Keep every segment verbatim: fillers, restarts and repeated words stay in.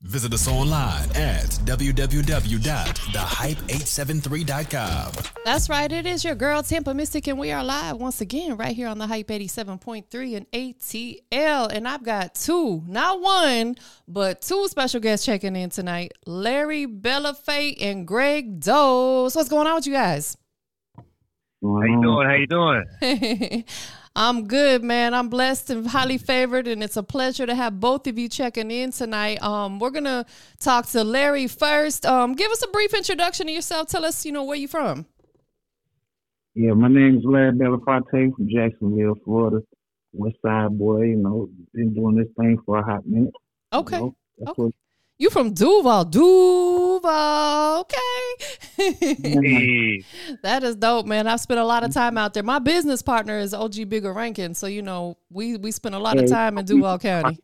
Visit us online at w w w dot the hype eight seven three dot com. That's right. It is your girl, Tampa Mystic, and we are live once again right here on the Hype eighty-seven point three in A T L. And I've got two, not one, but two special guests checking in tonight, Larry Bellafate and Greg Dose. What's going on with you guys? How you doing? How you doing? I'm good, man. I'm blessed and highly favored, and it's a pleasure to have both of you checking in tonight. Um, we're gonna talk to Larry first. Um, give us a brief introduction to yourself. Tell us, you know, where you from. Yeah, my name is Larry Bellafate from Jacksonville, Florida. West Side boy, you know, been doing this thing for a hot minute. Okay. You know, that's okay. what, You from Duval, Duval, okay. Hey. That is dope, man. I've spent a lot of time out there. My business partner is O G Bigger Rankin, so you know we we spent a lot of time in Duval County.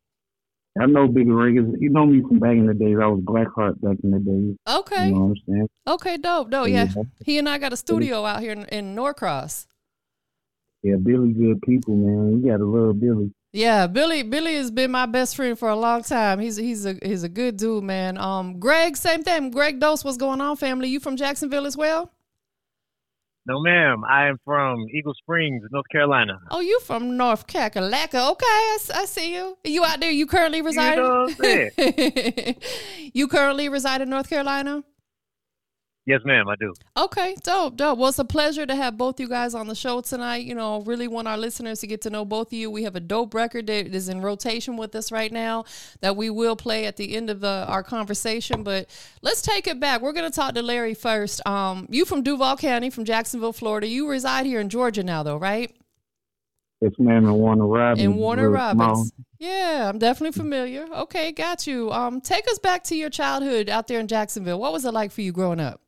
I know Bigger Rankin. You know me from back in the days. I was Blackheart back in the days. Okay. You know what I'm saying? Okay, dope, dope. Yeah, he and I got a studio out here in, in Norcross. Yeah, Billy, good people, man. You gotta love Billy. Yeah, Billy. Billy has been my best friend for a long time. He's he's a he's a good dude, man. Um, Greg, same thing. Greg Dose, what's going on, family? You from Jacksonville as well? No, ma'am. I am from Eagle Springs, North Carolina. Oh, you from North Kakalaka? Okay, I, I see you. You out there? You currently reside? You know what I'm saying? You currently reside in North Carolina? Yes, ma'am, I do. Okay, dope, dope. Well, it's a pleasure to have both you guys on the show tonight. You know, really want our listeners to get to know both of you. We have a dope record that is in rotation with us right now that we will play at the end of the, our conversation. But let's take it back. We're going to talk to Larry first. Um, you from Duval County, from Jacksonville, Florida. You reside here in Georgia now, though, right? Yes, ma'am, in Warner Robins. In Warner Robins. Small. Yeah, I'm definitely familiar. Okay, got you. Um, take us back to your childhood out there in Jacksonville. What was it like for you growing up?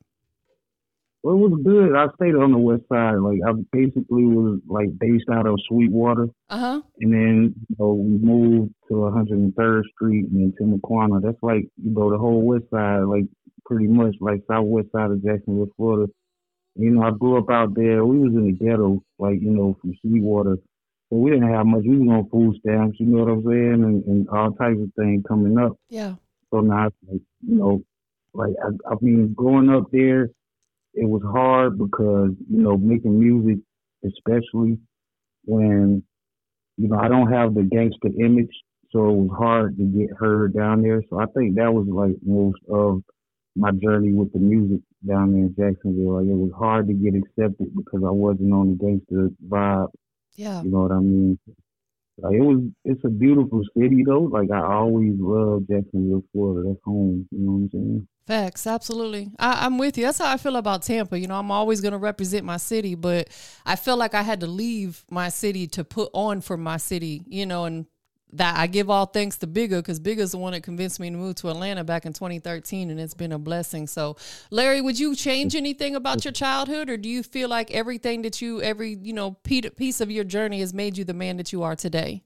Well, it was good. I stayed on the west side. Like, I basically was, like, based out of Sweetwater. Uh-huh. And then, you know, we moved to one hundred third Street and then to Timuquana. That's, like, you know, the whole west side, like, pretty much, like, southwest side of Jacksonville, Florida. You know, I grew up out there. We was in the ghetto, like, you know, from Sweetwater. So we didn't have much. We was on food stamps, you know what I'm saying, and, and all types of things coming up. Yeah. So now, it's like, you know, like, I, I mean, growing up there, it was hard because, you know, making music, especially when, you know, I don't have the gangster image, so it was hard to get heard down there. So I think that was like most of my journey with the music down there in Jacksonville. Like, it was hard to get accepted because I wasn't on the gangster vibe. Yeah. You know what I mean? Like, it was, it's a beautiful city though. Like, I always loved Jacksonville, Florida. That's home. You know what I'm saying? Facts, absolutely. I, I'm with you. That's how I feel about Tampa. You know, I'm always going to represent my city, but I feel like I had to leave my city to put on for my city, you know, and that I give all thanks to Bigger, because Bigger's the one that convinced me to move to Atlanta back in twenty thirteen, and it's been a blessing. So, Larry, would you change anything about your childhood, or do you feel like everything that you, every, you know, piece of your journey has made you the man that you are today?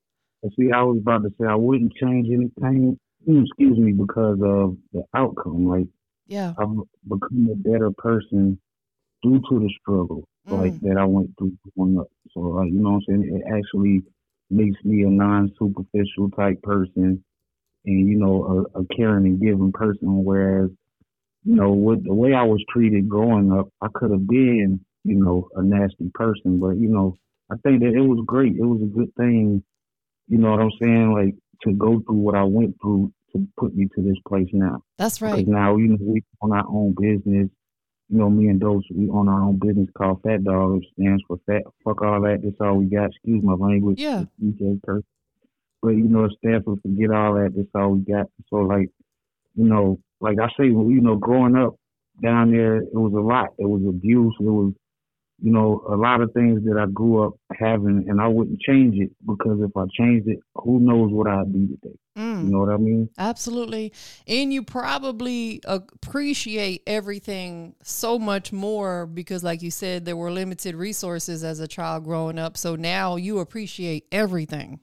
See, I was about to say I wouldn't change anything. Excuse me, because of the outcome. Like, yeah, I've become a better person due to the struggle, mm. like, that I went through growing up. So, like, you know what I'm saying? It actually makes me a non-superficial type person, and, you know, a, a caring and giving person. Whereas, you know, with the way I was treated growing up, I could have been, you know, a nasty person. But, you know, I think that it was great. It was a good thing. You know what I'm saying? Like, to go through what I went through to put me to this place now. That's right. Because now, you know, we own our own business. You know, me and Dose, we own our own business called Fat Dog, which stands for fat. Fuck all that. That's all we got. Excuse my language. Yeah. But, you know, it stands for forget all that. That's all we got. So, like, you know, like I say, you know, growing up down there, it was a lot. It was abuse. It was, you know, a lot of things that I grew up having, and I wouldn't change it, because if I changed it, who knows what I'd be today. Mm. You know what I mean? Absolutely. And you probably appreciate everything so much more because, like you said, there were limited resources as a child growing up. So now you appreciate everything.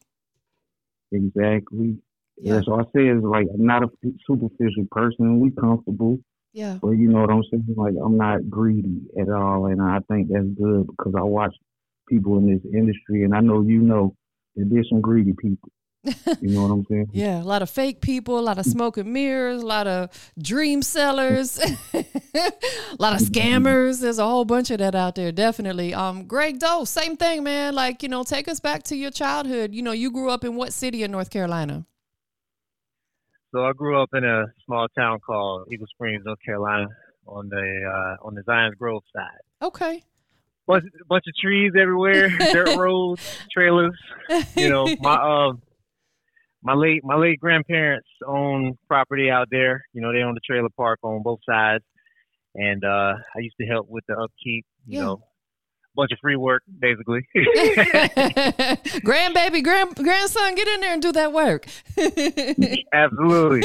Exactly. Yeah. Yeah, so I say it's like, I'm not a superficial person. We comfortable. Yeah. But you know what I'm saying? Like, I'm not greedy at all. And I think that's good, because I watch people in this industry, and I know you know that there's some greedy people. You know what I'm saying? Yeah, a lot of fake people, a lot of smoke and mirrors, a lot of dream sellers, a lot of scammers. There's a whole bunch of that out there, definitely. Um, Greg Doe, same thing, man. Like, you know, take us back to your childhood. You know, you grew up in what city in North Carolina? So I grew up in a small town called Eagle Springs, North Carolina, on the uh, on the Zions Grove side. Okay. Bunch, bunch of trees everywhere, dirt roads, trailers. You know, my um. My late my late grandparents own property out there. You know, they own the trailer park on both sides, and uh, I used to help with the upkeep. You Yeah. know, bunch of free work basically. Grandbaby, grand grandson, get in there and do that work. Absolutely.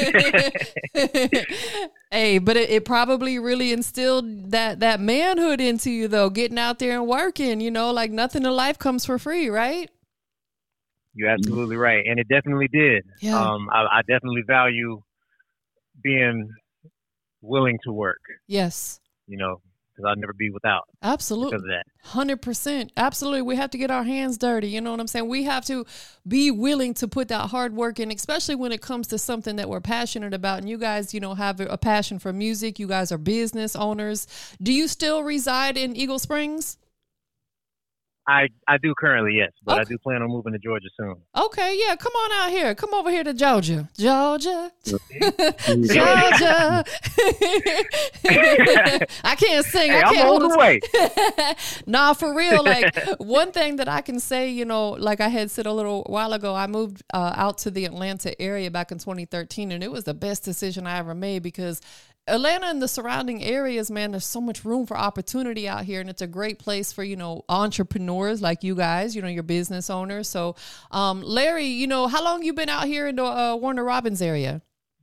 Hey, but it, it probably really instilled that that manhood into you, though. Getting out there and working. You know, like nothing in life comes for free, right? You're absolutely right, and it definitely did. Yeah. Um, I, I definitely value being willing to work. Yes. You know, because I'll never be without. Absolutely. Because of that. one hundred percent. Absolutely. We have to get our hands dirty. You know what I'm saying? We have to be willing to put that hard work in, especially when it comes to something that we're passionate about. And you guys, you know, have a passion for music. You guys are business owners. Do you still reside in Eagle Springs? I, I do currently, yes, but Okay. I do plan on moving to Georgia soon. Okay, yeah, come on out here. Come over here to Georgia. Georgia. Georgia. I can't sing. Hey, I I'm can't on hold the a- way. Nah, for real. Like, one thing that I can say, you know, like I had said a little while ago, I moved uh, out to the Atlanta area back in twenty thirteen, and it was the best decision I ever made because Atlanta and the surrounding areas, man, there's so much room for opportunity out here, and it's a great place for, you know, entrepreneurs like you guys, you know, your business owners. So, um, Larry, you know, how long you been out here in the uh, Warner Robins area?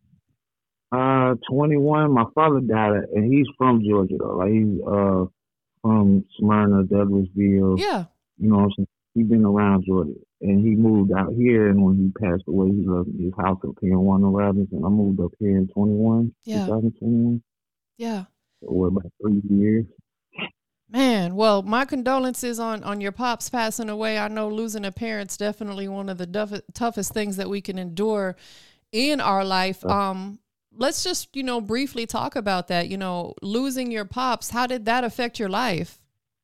Uh, twenty-one. My father died, and he's from Georgia though. Like he's uh from Smyrna, Douglasville. Yeah. You know what I'm saying? He's been around Georgia, and he moved out here. And when he passed away, he left his house up here in Warner Robins, and I moved up here in twenty-one, Yeah. twenty twenty-one. Yeah. So what, about three years? Man, well, my condolences on, on your pops passing away. I know losing a parent's definitely one of the duff- toughest things that we can endure in our life. Um, let's just, you know, briefly talk about that. You know, losing your pops, how did that affect your life?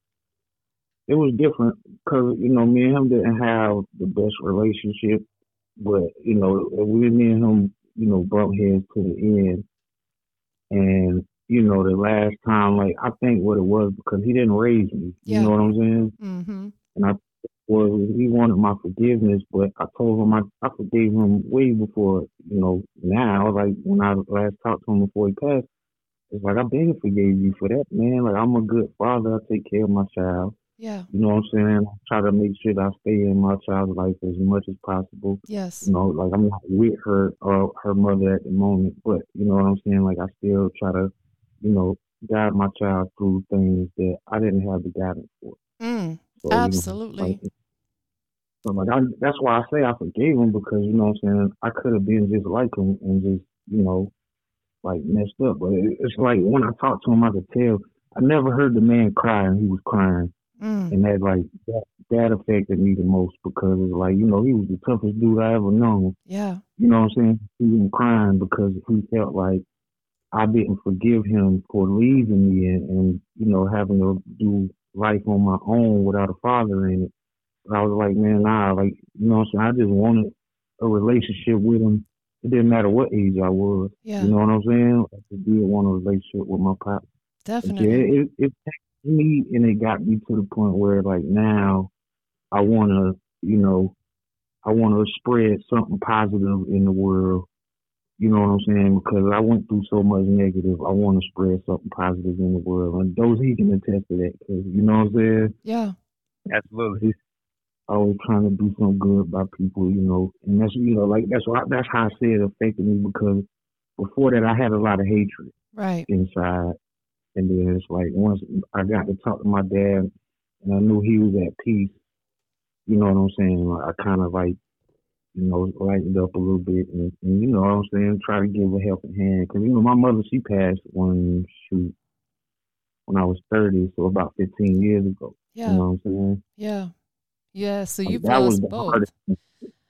It was different because, you know, me and him didn't have the best relationship, but, you know, we, me and him, you know, bumped heads to the end. And, you know, the last time, like, I think what it was because he didn't raise me. Yeah. You know what I'm saying? Mm-hmm. And I was, he wanted my forgiveness, but I told him I, I forgave him way before, you know, now, like, when I last talked to him before he passed, it's like, I been forgave you for that, man. Like, I'm a good father. I take care of my child. Yeah. You know what I'm saying? I try to make sure that I stay in my child's life as much as possible. Yes. You know, like I'm not with her or her mother at the moment, but you know what I'm saying? Like I still try to, you know, guide my child through things that I didn't have the guidance for. Mm, So, you know, absolutely. like, so like I, that's why I say I forgave him because, you know what I'm saying? I could have been just like him and just, you know, like messed up. But it, it's like when I talked to him, I could tell. I never heard the man cry and he was crying. Mm, And that like that, that affected me the most because it's like, you know, he was the toughest dude I ever known. yeah. You know what I'm saying? He was crying because he felt like I didn't forgive him for leaving me and, and you know, having to do life on my own without a father in it. But I was like, man, nah, like, you know what I'm saying? I just wanted a relationship with him. It didn't matter what age I was. Yeah. You know what I'm saying? I just did want a relationship with my pop. Definitely. Yeah, it, it takes me and it got me to the point where like now I want to, you know, I want to spread something positive in the world. You know what I'm saying? Because I went through so much negative. I want to spread something positive in the world. And those he can attest to that. Cause you know what I'm saying? Yeah. Absolutely. Always trying to do something good by people, you know. And that's, you know, like that's why, that's how I say it affected me because before that I had a lot of hatred Right. inside. And then it's like once I got to talk to my dad and I knew he was at peace, you know what I'm saying? Like, I kind of like, you know, lightened up a little bit and, and you know what I'm saying? Try to give a helping hand. Because, you know, my mother, she passed when, shoot, when I was thirty, so about fifteen years ago. Yeah. You know what I'm saying? Yeah. Yeah. So Like, you've that was lost the both. hardest thing.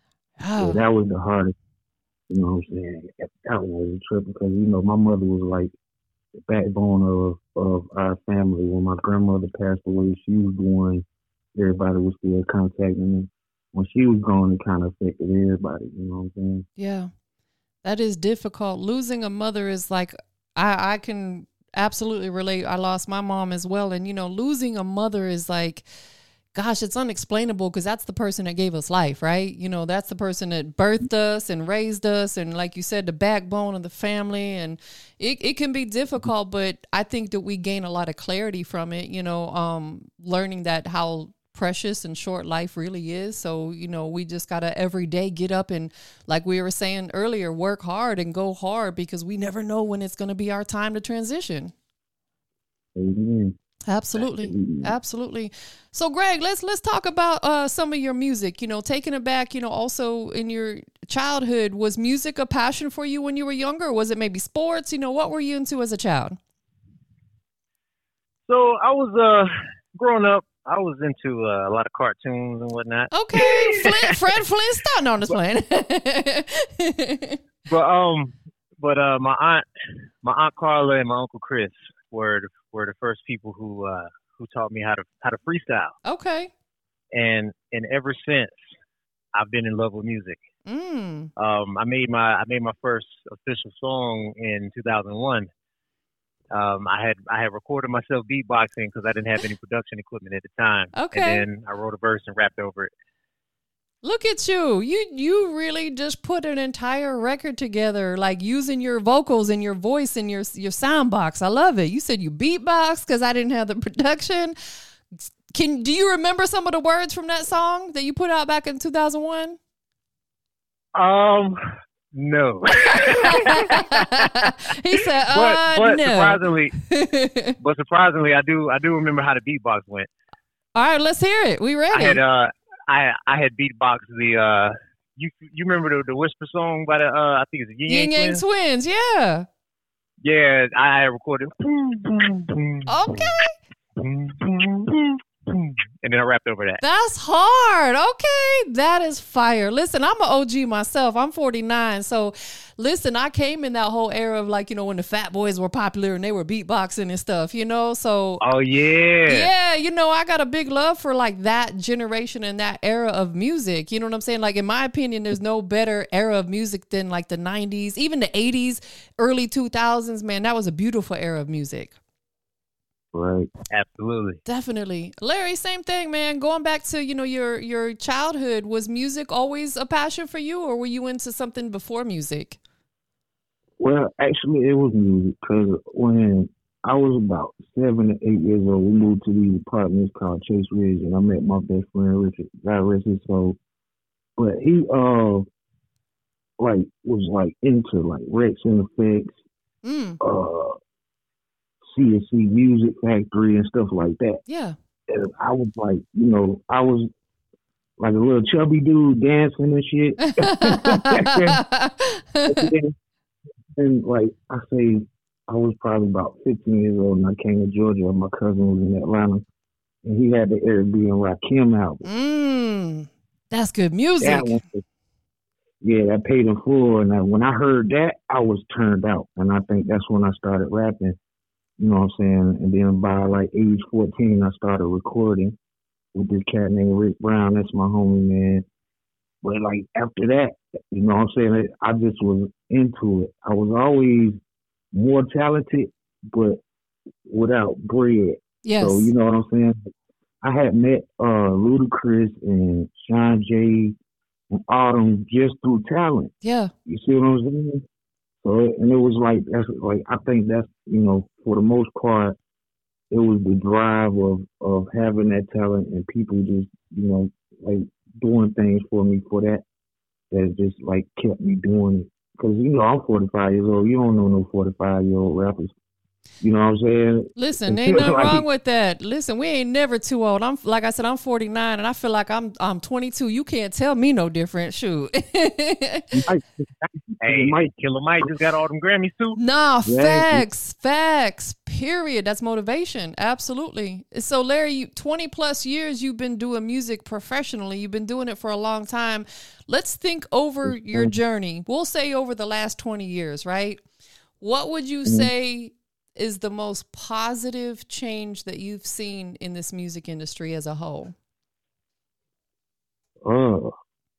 Yeah, Oh, that was the hardest. You know what I'm saying? That was a trip because you know my mother was like the backbone of of our family. When my grandmother passed away, she was the one everybody was still contacting me. When she was gone, it kind of affected everybody. You know what I'm saying? yeah. That is difficult. Losing a mother is like, I, I can absolutely relate. I lost my mom as well. And, you know, losing a mother is like, gosh, it's unexplainable because that's the person that gave us life, right? You know, that's the person that birthed us and raised us. And like you said, the backbone of the family. And it, it can be difficult, but I think that we gain a lot of clarity from it, you know, um, learning that how precious and short life really is. So, you know, we just got to every day get up and, like we were saying earlier, work hard and go hard because we never know when it's going to be our time to transition. Amen. Absolutely. Amen. Absolutely. So Greg, let's let's talk about uh, some of your music, you know, taking it back, you know, also in your childhood, was music a passion for you when you were younger? Or was it maybe sports? You know, what were you into as a child? So I was uh growing up. I was into uh, a lot of cartoons and whatnot. Okay, Flint, Fred Flintstone. No, I'm just playing. But um, but uh, my aunt, my aunt Carla and my uncle Chris were the, were the first people who uh who taught me how to how to freestyle. Okay. And and ever since, I've been in love with music. Mm. Um, I made my I made my first official song in two thousand one. Um, I had I had recorded myself beatboxing because I didn't have any production equipment at the time. Okay. And then I wrote a verse and rapped over it. Look at you. You you really just put an entire record together, like using your vocals and your voice and your your sound box. I love it. You said you beatbox because I didn't have the production. Can do you remember some of the words from that song that you put out back in two thousand one? Um, no. He said, but, uh, but no. surprisingly, but surprisingly, I do I do remember how the beatbox went. All right, let's hear it. We ready? I had uh I I had beatboxed the uh you you remember the, the Whisper song by the uh I think it's the Yin Yin Yang Yang Twins? Twins, yeah. Yeah, I had recorded. Okay. And then I rapped over that. That's hard. Okay. That is fire. Listen, I'm an O G myself. I'm forty-nine. So listen, I came in that whole era of like, you know, when the Fat Boys were popular and they were beatboxing and stuff, you know? So Oh yeah. yeah, you know, I got a big love for like that generation and that era of music. You know what I'm saying? Like in my opinion, there's no better era of music than like the nineties, even the eighties, early two thousands, man. That was a beautiful era of music. Right. Absolutely. Definitely. Larry, same thing, man. Going back to, you know, your your childhood, was music always a passion for you, or were you into something before music? Well, actually, it was music because when I was about seven to eight years old, we moved to these apartments called Chase Ridge, and I met my best friend Richard. God rest his soul. But he uh like was like into like Rex and Effects, Mm. uh C and C Music Factory and stuff like that. Yeah. And I was like, you know, I was like a little chubby dude dancing and shit. and, and like I say, I was probably about fifteen years old and I came to Georgia and my cousin was in Atlanta and he had the Eric B and Rakim album. Mm. That's good music. That one was, yeah, that paid in full. And I, when I heard that, I was turned out. And I think that's when I started rapping. You know what I'm saying? And then by like age fourteen, I started recording with this cat named Rick Brown. That's my homie, man. But like after that, you know what I'm saying? I just was into it. I was always more talented, but without bread. Yes. So, you know what I'm saying? I had met uh, Ludacris and Sean J and Autumn just through talent. Yeah. You see what I'm saying? So, and it was like, that's like, I think that's, you know, for the most part, it was the drive of, of having that talent and people just, you know, like doing things for me for that, that just like kept me doing it. Cause, you know, I'm forty-five years old. You don't know no forty-five year old rappers. You know what I'm saying? Listen, ain't nothing wrong with that. Listen, we ain't never too old. I'm like I said, I'm forty-nine, and I feel like I'm I'm twenty-two. You can't tell me no different. Shoot. Hey, Mike, Killer Mike just got all them Grammys too. Nah, yeah, facts, facts. Period. That's motivation. Absolutely. So, Larry, you, twenty plus years you've been doing music professionally. You've been doing it for a long time. Let's think over your journey. We'll say over the last twenty years, right? What would you mm-hmm. say is the most positive change that you've seen in this music industry as a whole? Oh.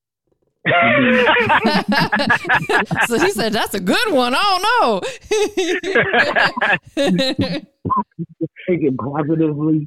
So he said, that's a good one. I don't know. Take it positively.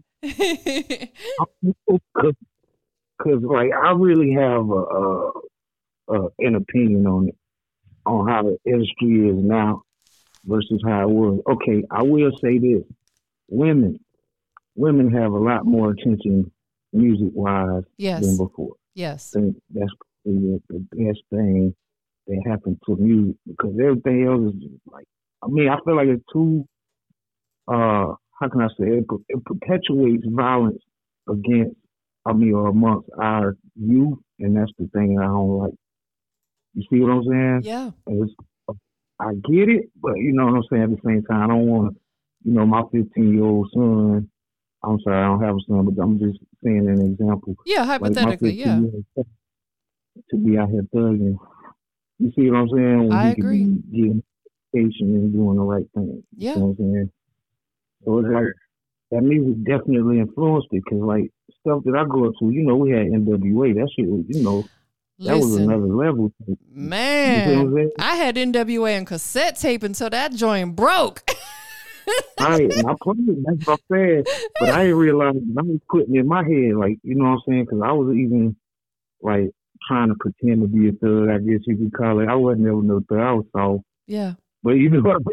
Because, like, I really have a, a, a, an opinion on it, on how the industry is now versus how it was. Okay, I will say this. Women, women have a lot more attention music-wise yes. than before. Yes. I think that's the, the best thing that happened to music because everything else is just like, I mean, I feel like it's too, uh, how can I say it? It perpetuates violence against, I mean, or amongst our youth, and that's the thing I don't like. You see what I'm saying? Yeah. It's, I get it, but you know what I'm saying? At the same time, I don't want to, you know, my fifteen-year-old son, I'm sorry, I don't have a son, but I'm just saying an example. Yeah, hypothetically, like yeah. To be out here thugging. You see what I'm saying? When I he agree. Could be getting patient and doing the right thing. Yeah. You know what I'm saying? So it's like, that music definitely influenced it, because like, stuff that I grew up to, you know, we had N W A, that shit was, you know, that Listen, was another level. Man, you I had N W A and cassette tape until that joint broke. I, I played it, that's what I said. But I didn't realize, I was putting it in my head, like, you know what I'm saying? Because I was even, like, trying to pretend to be a thug, I guess you could call it. I wasn't never no thug, I was soft. Yeah. But you know what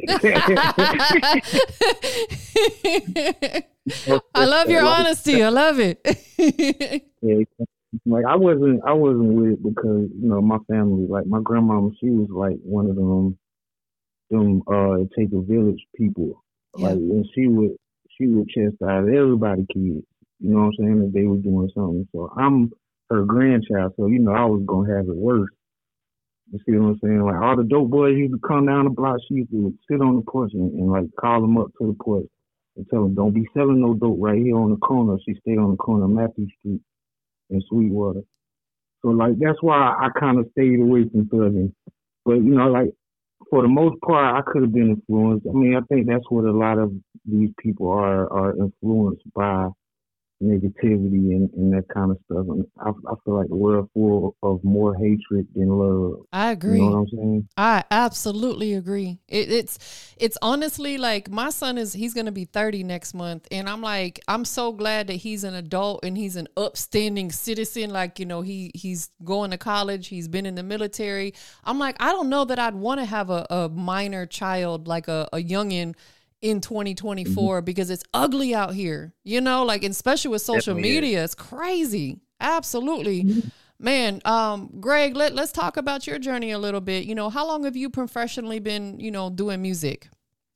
I I love your honesty. I love it. Yeah. Like I wasn't, I wasn't with it because you know my family, like my grandmama, she was like one of them, them uh, take a village people. Yeah. Like, and she would, she would chastise everybody kids. You know what I'm saying? That they were doing something. So I'm her grandchild, so you know I was gonna have it worse. You see what I'm saying? Like all the dope boys used to come down the block. She used to sit on the porch and, and like call them up to the porch and tell them, "Don't be selling no dope right here on the corner." She stayed on the corner of Matthew Street in Sweetwater. So like that's why I kind of stayed away from thugging. But you know, like for the most part, I could have been influenced. I mean, I think that's what a lot of these people are are influenced by. Negativity and, and that kind of stuff. And I, I feel like the world full of more hatred than love. I agree. You know what I'm saying? I absolutely agree. It, it's it's honestly like my son is he's gonna be thirty next month, and I'm like I'm so glad that he's an adult and he's an upstanding citizen. Like you know he he's going to college. He's been in the military. I'm like I don't know that I'd want to have a, a minor child like a, a youngin. In twenty twenty-four mm-hmm. because it's ugly out here, you know, like especially with social Definitely media, is. It's crazy. Absolutely. Mm-hmm. Man, um, Greg, let, let's talk about your journey a little bit. You know, how long have you professionally been, you know, doing music?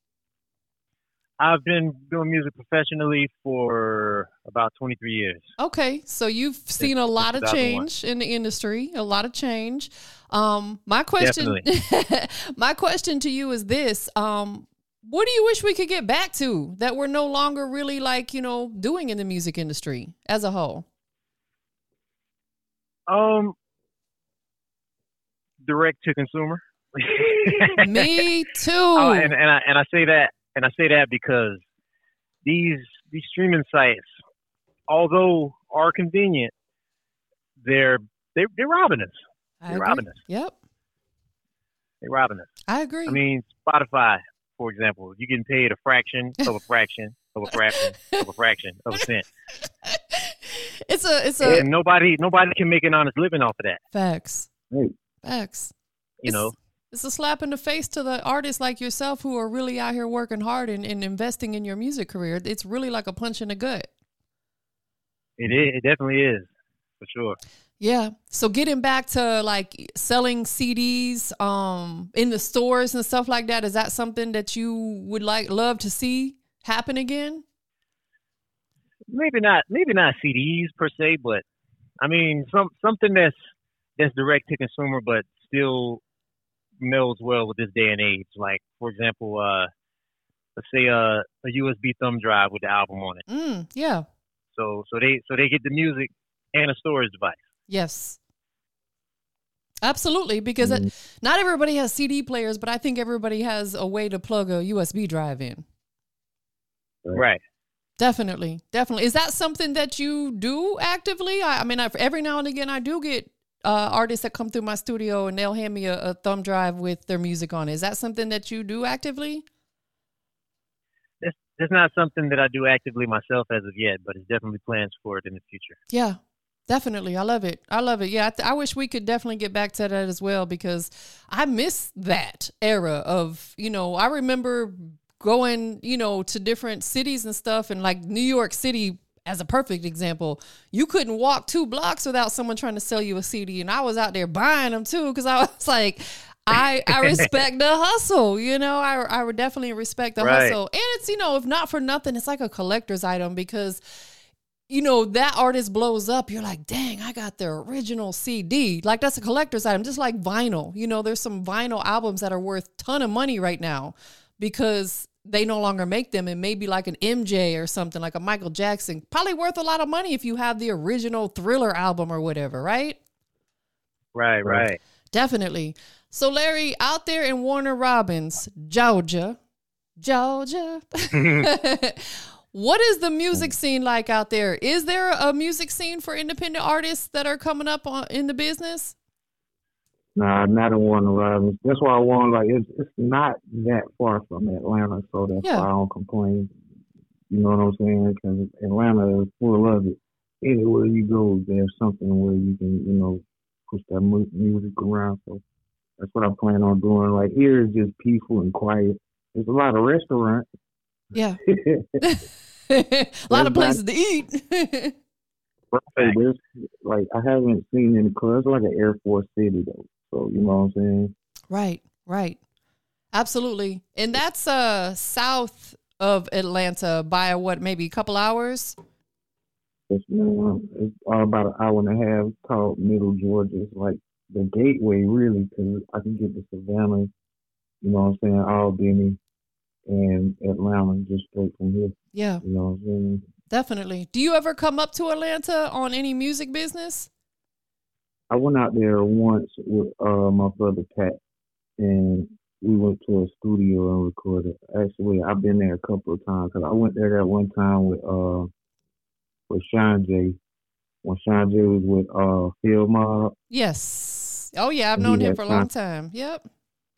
I've been doing music professionally for about twenty-three years. Okay. So you've seen a lot of change in the industry, a lot of change. Um, my question, my question to you is this, um, what do you wish we could get back to that we're no longer really like, you know, doing in the music industry as a whole? Um, direct to consumer. Me too. Oh, and and I and I say that and I say that because these these streaming sites, although are convenient, they're they they're robbing us. I they're agree. robbing us. Yep. They're robbing us. I agree. I mean, Spotify. For example, you're getting paid a fraction of a fraction of a fraction of a fraction of a cent. It's a, it's a. And nobody, nobody can make an honest living off of that. Facts. Right. Facts. You it's, know, it's a slap in the face to the artists like yourself who are really out here working hard and, and investing in your music career. It's really like a punch in the gut. It is. It definitely is, for sure. Yeah. So getting back to like selling C Ds um, in the stores and stuff like that, is that something that you would like love to see happen again? Maybe not, maybe not C Ds per se, but I mean, some something that's that's direct to consumer, but still melds well with this day and age. Like, for example, uh, let's say uh, a U S B thumb drive with the album on it. Mm, yeah. So so they so they get the music and a storage device. Yes. Absolutely, because Mm. it, not everybody has C D players, but I think everybody has a way to plug a U S B drive in. Right. Definitely, definitely. Is that something that you do actively? I, I mean, I, every now and again, I do get uh, artists that come through my studio and they'll hand me a, a thumb drive with their music on it. Is that something that you do actively? That's, that's not something that I do actively myself as of yet, but it's definitely plans for it in the future. Yeah, definitely. I love it. I love it. Yeah, I, th- I wish we could definitely get back to that as well, because I miss that era of, you know, I remember going, you know, to different cities and stuff, and like New York City as a perfect example, you couldn't walk two blocks without someone trying to sell you a C D, and I was out there buying them too, because I was like, I I respect the hustle, you know, I I would definitely respect the Right. hustle, and it's, you know, if not for nothing, it's like a collector's item, because you know, that artist blows up, you're like, dang, I got their original C D. Like, that's a collector's item, just like vinyl. You know, there's some vinyl albums that are worth a ton of money right now because they no longer make them, and maybe like an M J or something, like a Michael Jackson, probably worth a lot of money if you have the original Thriller album or whatever, right? Right, right. Definitely. So, Larry, out there in Warner Robins, Georgia, Georgia, what is the music scene like out there? Is there a music scene for independent artists that are coming up on, in the business? Nah, not in Warner Robins. That's why I want, like, it's it's not that far from Atlanta, so that's Yeah. why I don't complain. You know what I'm saying? Because Atlanta is full of it. Anywhere you go, there's something where you can, you know, push that mu- music around. So that's what I plan on doing. Like, here is just peaceful and quiet. There's a lot of restaurants. Yeah. A lot of places to eat. Right. There's, like, I haven't seen any clubs. It's like an Air Force City, though. So, you know what I'm saying? Right, right. Absolutely. And that's uh south of Atlanta by what, maybe a couple hours? It's, uh, it's all about an hour and a half. It's called Middle Georgia. It's like the gateway, really, because I can get to Savannah, you know what I'm saying, Albany, and Atlanta just straight from here. Yeah, You know what I'm saying? definitely. Do you ever come up to Atlanta on any music business? I went out there once with uh, my brother Pat, and we went to a studio and recorded. Actually, I've been there a couple of times because I went there that one time with uh with Sean J. When Sean J was with uh Phil Mob, Yes. Oh, yeah, I've And known he him had for a long time. time. Yep.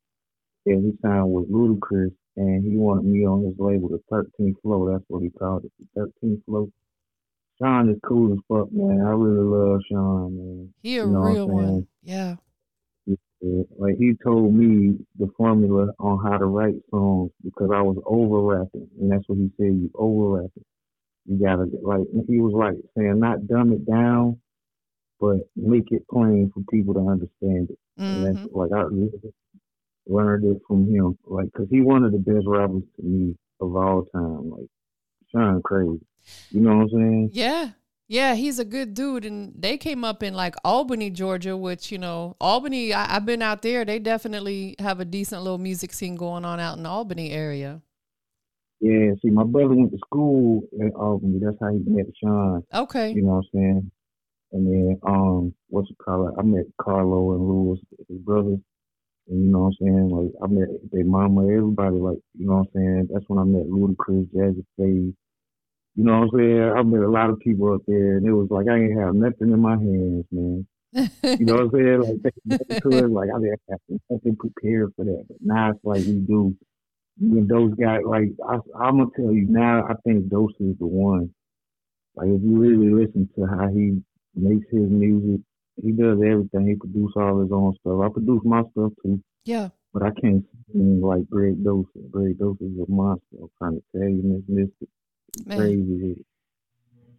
and he signed with Ludacris, and he wanted me on his label, the thirteenth Flow. That's what he called it, the thirteenth Flow. Sean is cool as fuck, man. I really love Sean, man. He a You know what I'm real saying? one. Yeah. Yeah, like he told me the formula on how to write songs because I was over rapping, and that's what he said. You over rapping. You gotta like he was like saying not dumb it down, but make it plain for people to understand it. And hmm that's like I really learned it from him, like because he one of the best rappers to me of all time. Like Sean crazy, you know what I'm saying? Yeah. Yeah, he's a good dude. And they came up in like Albany, Georgia, which, you know, Albany, I, I've been out there. They definitely have a decent little music scene going on out in the Albany area. Yeah, see, my brother went to school in Albany. That's how he met Sean. Okay. You know what I'm saying? And then, um, what's it called? I met Carlo and Louis, his brothers. And you know what I'm saying? Like, I met their mama, everybody, like, you know what I'm saying? That's when I met Ludacris, Jazzy Faye. You know what I'm saying? I met a lot of people up there, and it was like I ain't have nothing in my hands, man. You know what I'm saying? Like, back to it, like I didn't have nothing prepared for that. But now it's like we do. Even those guys, like, I, I'm going to tell you now, I think Dose is the one. Like, if you really listen to how he makes his music, he does everything. He produces all his own stuff. I produce my stuff too, Yeah. but I can't sing like Greg Dose. Greg Dose is a monster. I'm trying to tell you, Miss Mystic. Man. Crazy.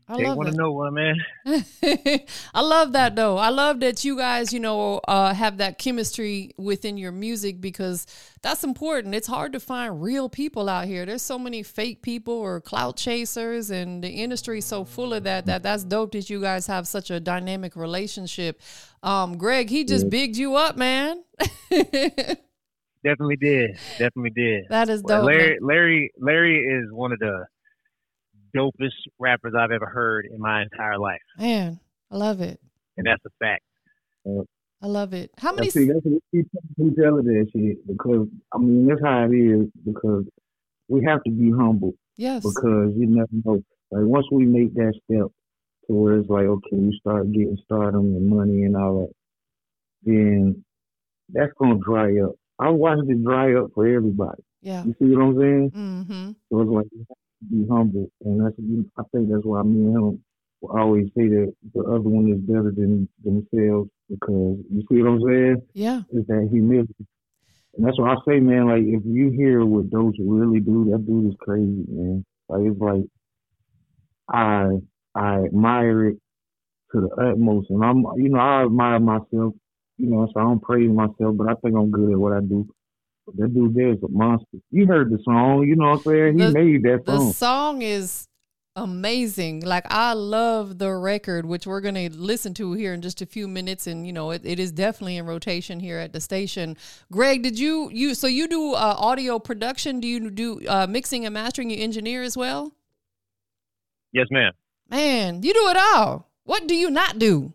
I They love want to it. know one, man. I love that though. I love that you guys, you know, uh, have that chemistry within your music because that's important. It's hard to find real people out here. There's so many fake people or clout chasers, and the industry is so full of that. That that's dope that you guys have such a dynamic relationship. Um, Greg, he just Yeah. bigged you up, man. Definitely did. Definitely did. That is Well, dope. Larry, man. Larry, Larry is one of the dopest rappers I've ever heard in my entire life, Man, I love it. and that's a fact. I love it. How I many? see, that's what we we tell her that shit because I mean that's how it is because we have to be humble Yes. because you never know. Like once we make that step to where it's like okay, we start getting stardom and money and all that, then that's gonna dry up. I watched it dry up for everybody. Yeah. You see what I'm saying? Mm-hmm. So it's like you have to be humble, and that's I think that's why me and him will always say that the other one is better than themselves because you see what I'm saying? Yeah. Is that humility. And that's why I say, man, like if you hear what those really do, that dude is crazy, man. Like it's like I I admire it to the utmost, and I'm you know I admire myself, you know, so I don't praise myself, but I think I'm good at what I do. But that dude there is a monster. You heard the song, you know what I'm saying? He The- made that The song. song is amazing. Like I love the record, which we're gonna listen to here in just a few minutes, and you know it, it is definitely in rotation here at the station. Greg, did you you so you do uh, audio production? Do you do uh, mixing and mastering? You engineer as well? Yes, ma'am. Man, you do it all. What do you not do?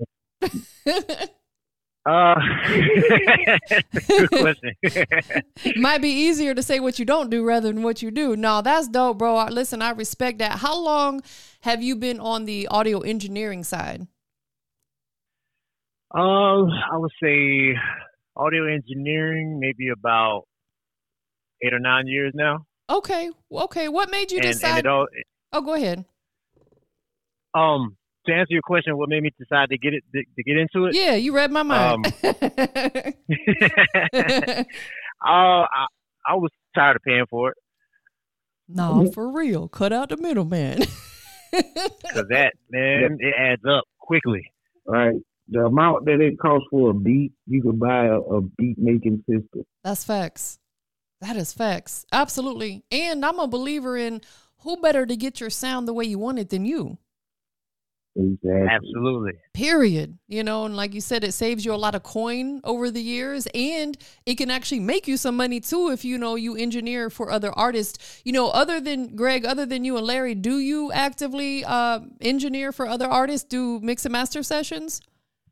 Uh, good question. Might be easier to say what you don't do rather than what you do. No, that's dope, bro. Listen, I respect that. How long have you been on the audio engineering side? um, I would say audio engineering, maybe about eight or nine years now, Okay, okay. What made you and and decide? it all. Oh, go ahead. Um, to answer your question, what made me decide to get it to, to get into it? Yeah, you read my mind. uh, I, I was tired of paying for it no, for real. Cut out the middleman. because that man it adds up quickly. Right. The amount that it costs for a beat, you could buy a, a beat making system. That's facts. That is facts. Absolutely. And I'm a believer in who better to get your sound the way you want it than you. Exactly. Absolutely. Period. You know, and like you said, it saves you a lot of coin over the years, and it can actually make you some money too if you know you engineer for other artists. You know, other than Greg, other than you and Larry, do you actively uh, engineer for other artists? Do mix and master sessions?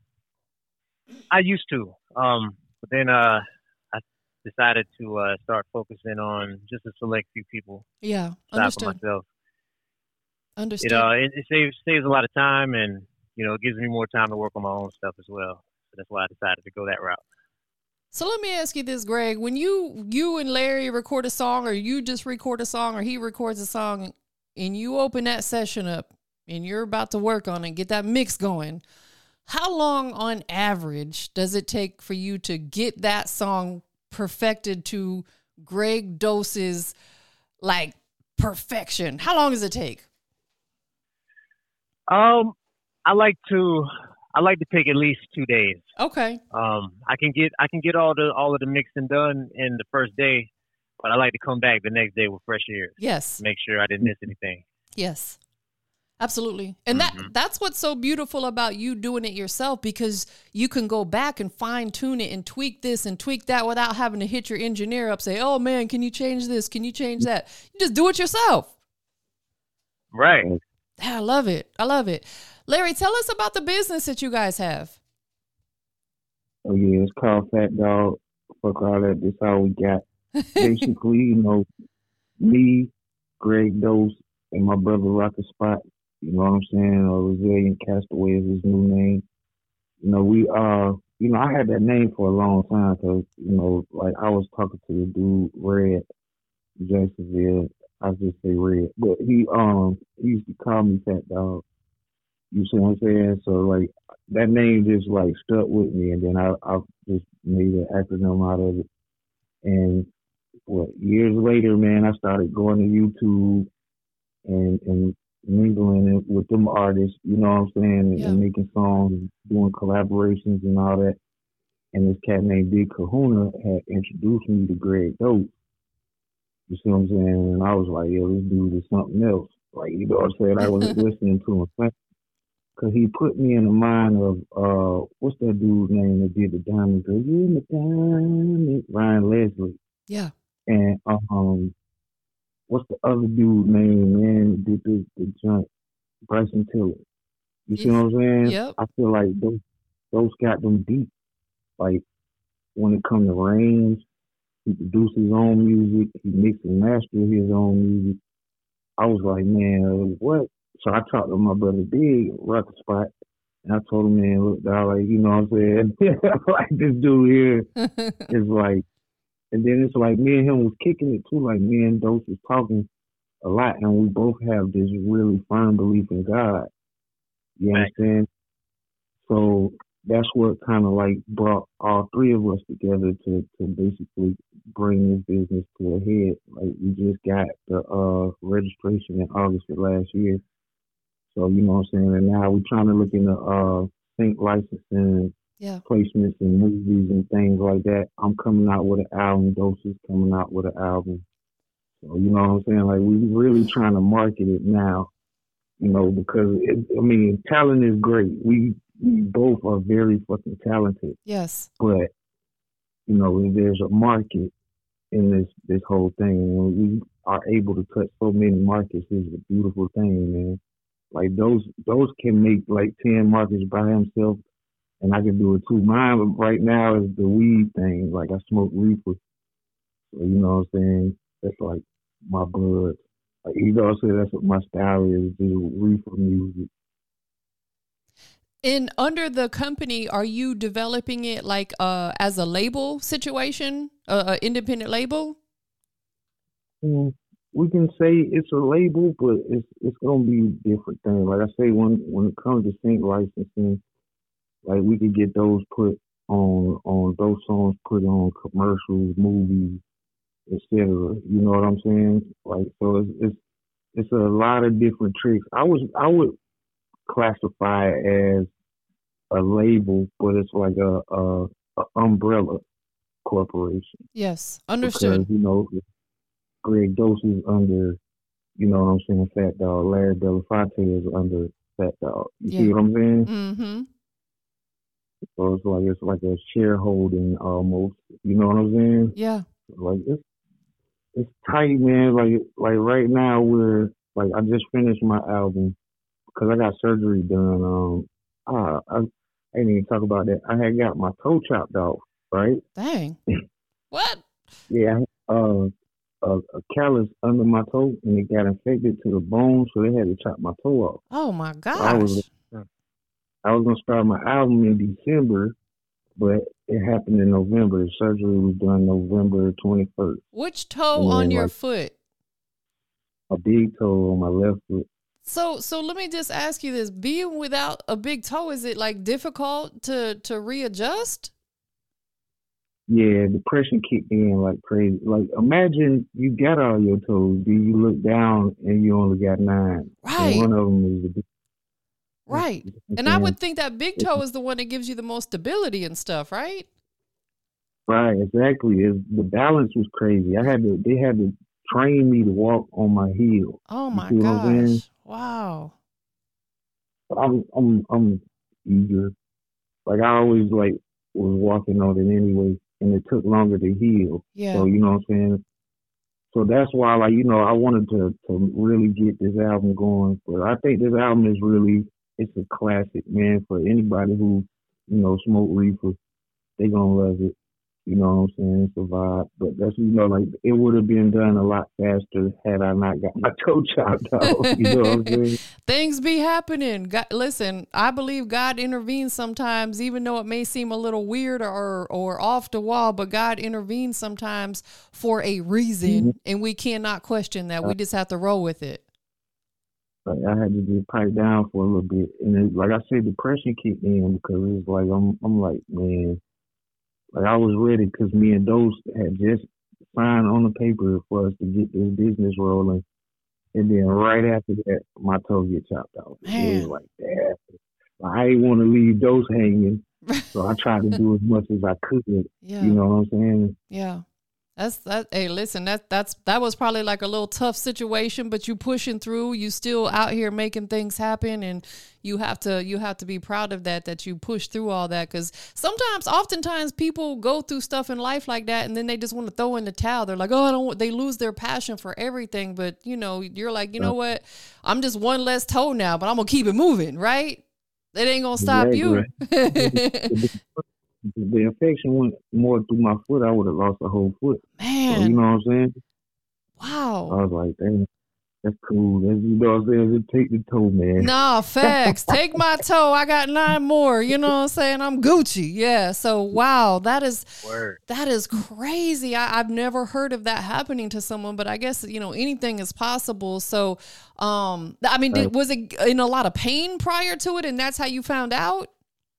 I used to, um, but then uh, I decided to uh, start focusing on just a select few people Yeah, aside for understood. myself. Understood. It uh, it, it saves saves a lot of time, and you know, it gives me more time to work on my own stuff as well. So that's why I decided to go that route. So let me ask you this, Greg. When you you and Larry record a song, or you just record a song, or he records a song, and you open that session up, and you're about to work on it, get that mix going, how long on average does it take for you to get that song perfected to Greg Dose's like perfection? How long does it take? Um, I like to I like to take at least two days. Okay. Um, I can get I can get all the all of the mixing done in the first day, but I like to come back the next day with fresh ears. Yes. Make sure I didn't miss anything. Yes. Absolutely. And Mhm. that that's what's so beautiful about you doing it yourself, because you can go back and fine tune it and tweak this and tweak that without having to hit your engineer up, say, oh man, can you change this? Can you change that? You just do it yourself. Right. I love it. I love it. Larry, tell us about the business that you guys have. Oh yeah, it's called Fat Dog. Fuck all that. This all we got. Basically, you know, me, Greg Dose, and my brother Rocket Spot. You know what I'm saying? Or Resilient Castaway is his new name. You know, we uh, you know, I had that name for a long time because you know, like I was talking to the dude Red Jacksonville. I just say Red, but he um he used to call me Fat Dog. You see what I'm saying? So like that name just like stuck with me, and then I I just made an acronym out of it. And what years later, man, I started going to YouTube and and mingling it with them artists, you know what I'm saying, and, Yeah. and making songs, doing collaborations and all that. And this cat named Big Kahuna had introduced me to Greg Dope. You see what I'm saying? And I was like, yo, this dude is something else. Like, you know what I'm saying? I was listening to him. Because he put me in the mind of, uh, what's that dude's name that did the Diamond Girl? You in the Diamond? Ryan Leslie. Yeah. And, um, what's the other dude's name, man, that did the, the joint? Bryson Tiller. You see what I'm saying? Yep. I feel like those, those got them deep. Like, when it comes to range, he produced his own music. He mixed and mastered his own music. I was like, man, what? So I talked to my brother Big, Rocket Spot, and I told him, man, look, dog, like, you know what I'm saying? Like, this dude here is like, and then it's like me and him was kicking it too. Like, me and Dose was talking a lot, and we both have this really firm belief in God. You Right. understand? So that's what kind of like brought all three of us together to, to basically bring this business to a head. Like, we just got the uh, registration in August of last year. So, you know what I'm saying? And now we're trying to look into uh, sync licensing, Yeah. placements in movies and things like that. I'm coming out with an album. Dose is coming out with an album. So, you know what I'm saying? Like, we really trying to market it now, you know, because, it, I mean, talent is great. We, we both are very fucking talented. Yes. But, you know, there's a market in this, this whole thing. And when we are able to touch so many markets, is a beautiful thing, man. Like, those those can make like ten markets by himself, and I can do it too. Mine right now is the weed thing. Like, I smoke reefer, so you know what I'm saying. That's like my blood. Like, you know what I'm saying. That's what my style is. Just reefer music. And under the company, are you developing it like uh as a label situation, uh, a independent label? Mm, we can say it's a label, but it's it's gonna be a different thing. Like I say, when when it comes to sync licensing, like, we could get those put on on those songs put on commercials, movies, et cetera. You know what I'm saying? Like, so it's it's it's a lot of different tricks. I was I would classify it as a label, but it's like a, a, a umbrella corporation. Yes, understood. Because, you know, Greg Dose is under, you know what I'm saying, Fat Dog. Larry Belafonte is under Fat Dog. You Yeah. see what I'm saying? Mm-hmm. So it's like it's like a shareholding almost. You know what I'm saying? Yeah. Like, it's it's tight, man. Like like right now we're like, I just finished my album because I got surgery done. Um, ah, I, I didn't even talk about that. I had got my toe chopped off, right? Dang. What? Yeah, I had, uh, a, a callus under my toe, and it got infected to the bone, so they had to chop my toe off. Oh my gosh. I was I was gonna start my album in December, but it happened in November. The surgery was done November twenty-first. Which toe And on then, your like, foot? a big toe on my left foot. So so let me just ask you this. Being without a big toe, is it like difficult to, to readjust? Yeah, depression kicked in like crazy. Like, imagine you got all your toes, then you look down and you only got nine. Right. And one of them is the big. Right. And I would think that big toe is the one that gives you the most stability and stuff, right? Right, exactly. It's, the balance was crazy. I had to. They had to train me to walk on my heel. Oh You my see what I'm saying? gosh. Wow. But I'm I'm I'm eager. Like, I always like was walking on it anyway, and it took longer to heal. Yeah. So, you know what I'm saying? So that's why, like, you know, I wanted to to really get this album going. But I think this album is really, it's a classic, man. For anybody who, you know, smoke reefer, they gonna love it. You know what I'm saying? It's a vibe. But that's, you know, like, it would have been done a lot faster had I not got my toe chopped off. You know what I'm saying? Things be happening. God, listen, I believe God intervenes sometimes, even though it may seem a little weird or or off the wall, but God intervenes sometimes for a reason, Mm-hmm. and we cannot question that. We just have to roll with it. Like, I had to just pipe down for a little bit. And it, like I said, depression kicked in because it's like, I'm I'm like, man, like, I was ready because me and Dose had just signed on the paper for us to get this business rolling. And then right after that, my toe get chopped off. Man. It was like that. I didn't want to leave those hanging, so I tried to do as much as I could. Yeah. You know what I'm saying? Yeah. That's that. Hey, listen, that that's that was probably like a little tough situation, but you pushing through. You still out here making things happen, and you have to you have to be proud of that. That you push through all that, because sometimes, oftentimes, people go through stuff in life like that, and then they just want to throw in the towel. They're like, oh, I don't. Want, they lose their passion for everything. But you know, you're like, you know what? I'm just one less toe now, but I'm gonna keep it moving, right? It ain't gonna stop you. If the infection went more through my foot, I would have lost a whole foot. Man. So, you know what I'm saying? Wow. I was like, damn, that's cool. That's, you know what I'm saying? Just take the toe, man. Nah, facts. Take my toe. I got nine more. You know what I'm saying? I'm Gucci. Yeah. So, wow, that is Word. that is crazy. I, I've never heard of that happening to someone, but I guess, you know, anything is possible. So, um, I mean, did, was it in a lot of pain prior to it, and that's how you found out?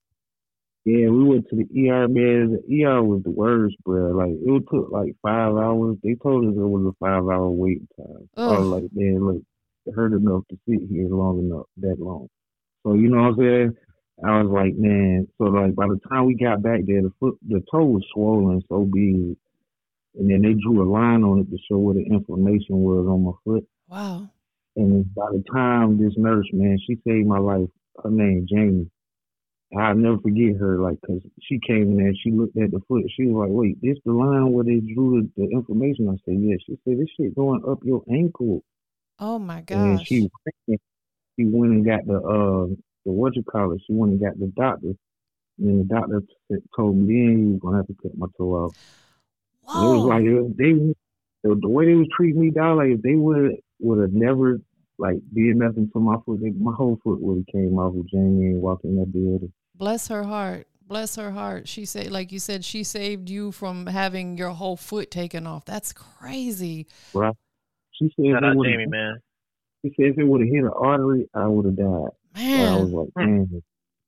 Yeah, we went to the E R, man. The E R was the worst, bro. Like, it took like five hours. They told us it was a five-hour waiting time. Ugh. I was like, man, look, it hurt enough to sit here long enough, that long. So, you know what I'm saying? I was like, man. So, like, by the time we got back there, the foot, the toe was swollen so big. And then they drew a line on it to show where the inflammation was on my foot. Wow. And by the time this nurse, man, she saved my life. Her name, Jamie. I'll never forget her, like, because she came in there and she looked at the foot. She was like, wait, this the line where they drew the, the information? I said, yeah. She said, this shit going up your ankle. Oh, my gosh. And she, she went and got the, uh, the what you call it? She went and got the doctor. And then the doctor t- told me then he was going to have to cut my toe off. It was like, they, the, the way they was treating me, dog, like, if they would would have never, like, did nothing to my foot, they, my whole foot would have came off with Jamie and walking in that building. Bless her heart. Bless her heart. She said, like you said, she saved you from having your whole foot taken off. That's crazy. Right. She said, shout out Jamie, man. She said if it would have hit an artery, I would have died. Man. So I was like, man.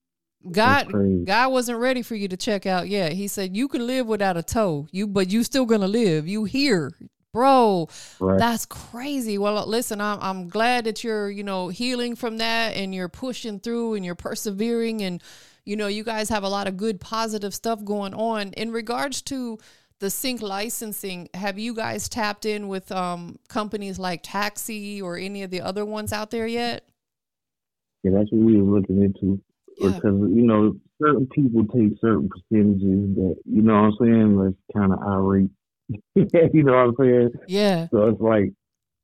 God, God wasn't ready for you to check out yet. He said, you can live without a toe, you, but you still going to live. You here. Bro, right. That's crazy. Well, listen, I'm I'm glad that you're, you know, healing from that and you're pushing through and you're persevering and, you know, you guys have a lot of good positive stuff going on. In regards to the sync licensing, have you guys tapped in with um, companies like Taxi or any of the other ones out there yet? Yeah, that's what we were looking into. Yeah. Because, you know, certain people take certain percentages that, you know what I'm saying, that's kind of irate. You know what I'm saying? Yeah. So it's like,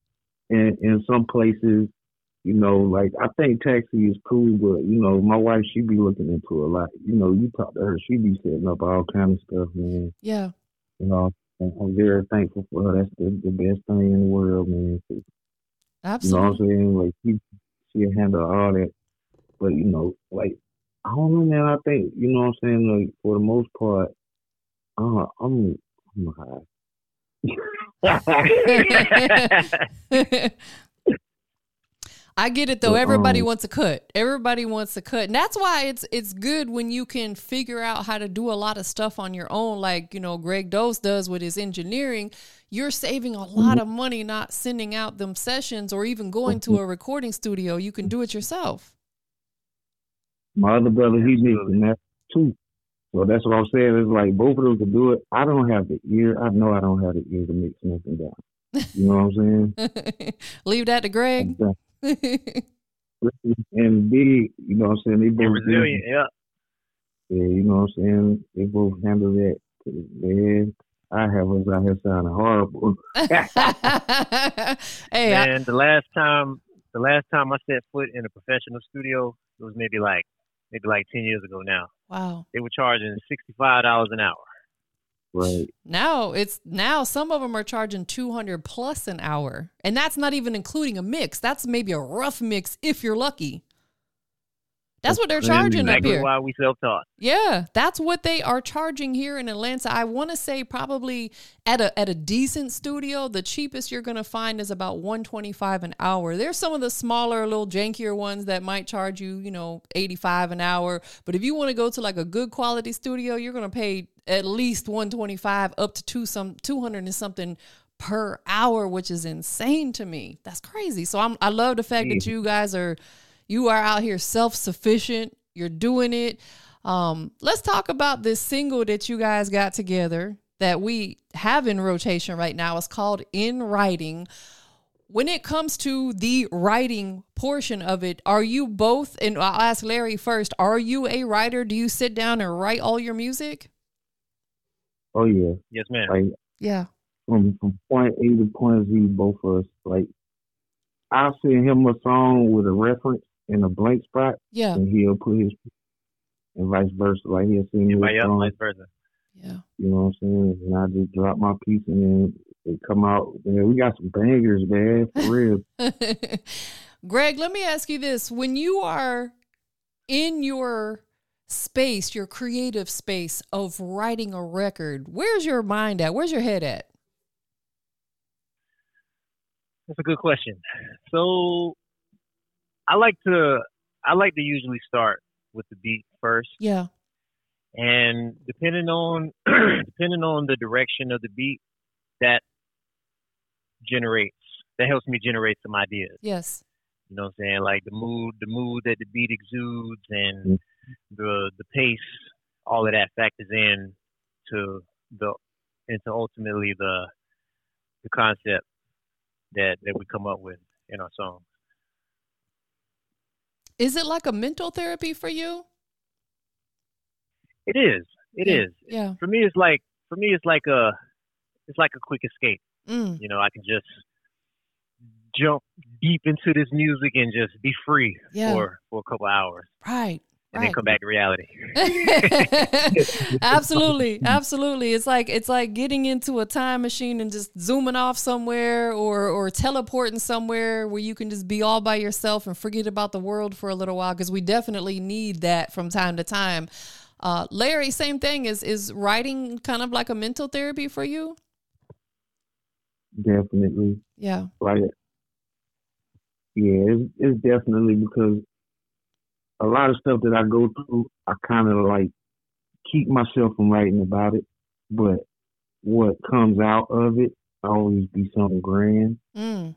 in, in some places, you know, like, I think Taxi is cool, but, you know, my wife, she be looking into a lot. You know, you talk to her, she be setting up all kind of stuff, man. Yeah. You know, and I'm very thankful for her. That's the, the best thing in the world, man. Absolutely. You know what I'm saying? Like, she, she'll handle all that. But, you know, like, I don't know, man. I think, you know what I'm saying? Like, for the most part, uh, I'm, I'm high. I get it though. Everybody um, wants a cut. Everybody wants a cut. And that's why it's it's good when you can figure out how to do a lot of stuff on your own, like, you know, Greg Dose does with his engineering. You're saving a lot of money not sending out them sessions or even going to a recording studio. You can do it yourself. My other brother, he mixing that too. So that's what I'm saying. It's like both of them can do it. I don't have the ear. I know I don't have the ear to mix nothing down. You know what I'm saying? Leave that to Greg. And big, you know what I'm saying? They both resilient, yeah. Yeah, you know what I'm saying? They both handle that. Man, I have us out here sounding horrible. Hey, man, I, the last time, the last time I set foot in a professional studio, it was maybe like, maybe like ten years ago now. Wow. They were charging sixty-five dollars an hour. Right. Now it's now some of them are charging two hundred plus an hour. And that's not even including a mix. That's maybe a rough mix if you're lucky. That's what they're charging exactly up here. Why we self-taught. Yeah, that's what they are charging here in Atlanta. I want to say probably at a at a decent studio, the cheapest you're going to find is about one twenty-five an hour. There's some of the smaller, little jankier ones that might charge you, you know, eighty-five an hour. But if you want to go to like a good quality studio, you're going to pay at least one twenty-five up to two some two hundred and something per hour, which is insane to me. That's crazy. So I'm, I love the fact that you guys are, you are out here self-sufficient. You're doing it. Um, let's talk about this single that you guys got together that we have in rotation right now. It's called In Writing. When it comes to the writing portion of it, are you both, and I'll ask Larry first, are you a writer? Do you sit down and write all your music? Oh, yeah. Yes, ma'am. Like, Yeah. From, from point A to point Z, both of us, like, I'll send him a song with a reference in a blank spot, Yeah. and he'll put his, and vice versa. Like, he'll send me a song, vice versa. Yeah. you know what I'm saying? And I just drop my piece, and then it come out. Man, we got some bangers, man, for real. Greg, let me ask you this. When you are in your space, your creative space of writing a record, where's your mind at? Where's your head at? That's a good question. So I like to I like to usually start with the beat first. Yeah. And depending on depending on the direction of the beat, that generates that helps me generate some ideas. Yes. You know what I'm saying? Like the mood, the mood that the beat exudes and the the pace, all of that factors in to the into ultimately the the concept that, that we come up with in our songs. Is it like a mental therapy for you? It is. It yeah. is. Yeah. For me it's like for me it's like a it's like a quick escape. Mm. You know, I can just jump deep into this music and just be free yeah. for, for a couple hours. Right. And right. then come back to reality. Absolutely. Absolutely. It's like it's like getting into a time machine and just zooming off somewhere or or teleporting somewhere where you can just be all by yourself and forget about the world for a little while, because we definitely need that from time to time. Uh, Larry, same thing. Is is writing kind of like a mental therapy for you? Definitely. Yeah. Like, yeah, it's, it's definitely because a lot of stuff that I go through, I kind of like keep myself from writing about it, but what comes out of it always be something grand. Mm.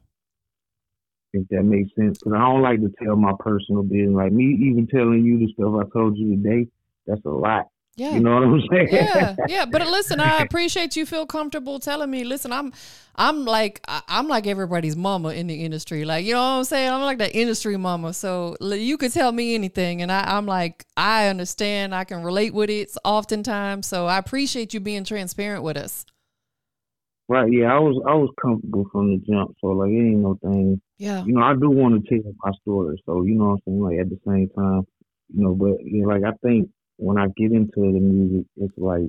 If that makes sense. Because I don't like to tell my personal business. Like me even telling you the stuff I told you today, that's a lot. Yeah. You know what I'm saying? Yeah, yeah. But listen, I appreciate you feel comfortable telling me. Listen, I'm, I'm like, I'm like everybody's mama in the industry. Like, you know what I'm saying? I'm like that industry mama. So you could tell me anything, and I, I'm like, I understand. I can relate with it oftentimes. So I appreciate you being transparent with us. Right. Yeah. I was, I was comfortable from the jump. So like, it ain't no thing. Yeah. You know, I do want to tell my story. So you know what I'm saying? Like at the same time, you know, but you know, like I think. When I get into the music, it's like,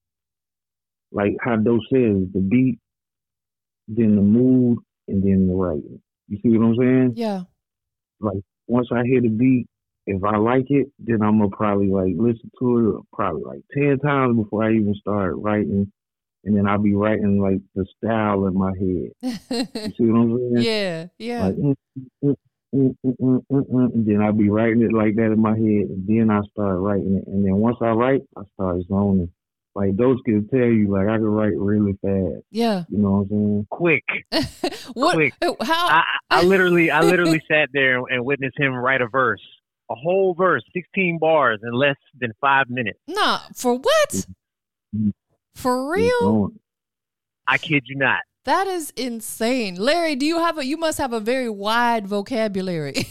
like how Doe says, the beat, then the mood, and then the writing. You see what I'm saying? Yeah. Like once I hear the beat, if I like it, then I'm gonna probably like listen to it probably like ten times before I even start writing, and then I'll be writing like the style in my head. You see what I'm saying? Yeah, yeah. Like, mm, mm, Mm, mm, mm, mm, mm. And then I'll be writing it like that in my head, and then I start writing it. And then once I write, I start zoning. Like those kids tell you, like I can write really fast. Yeah, you know what I'm saying? Quick, what? quick. How? I, I literally, I literally sat there and witnessed him write a verse, a whole verse, sixteen bars in less than five minutes. Nah, for what? Mm-hmm. For real? I kid you not. That is insane. Larry, do you have a, you must have a very wide vocabulary.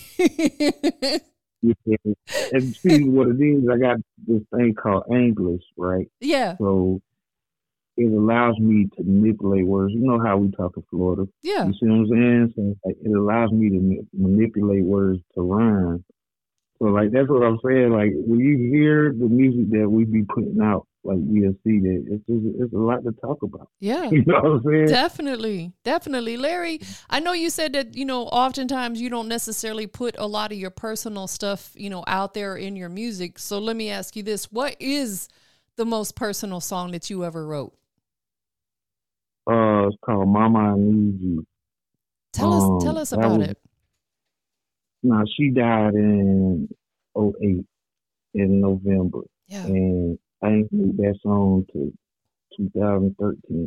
Yeah. And see what it is, I got this thing called English, right? Yeah. So it allows me to manipulate words. You know how we talk in Florida. Yeah. You see what I'm saying? So like, it allows me to ma- manipulate words to rhyme. So like that's what I'm saying. Like when you hear the music that we be putting out, like you'll see that it's just, it's a lot to talk about. Yeah. You know what I'm saying? Definitely. Definitely. Larry, I know you said that, you know, oftentimes you don't necessarily put a lot of your personal stuff, you know, out there in your music. So let me ask you this. What is the most personal song that you ever wrote? Uh, it's called Mama I Need You. Tell um, us tell us about was, it. Now, she died in oh eight in November. Yeah. And I ain't made that song to two thousand thirteen.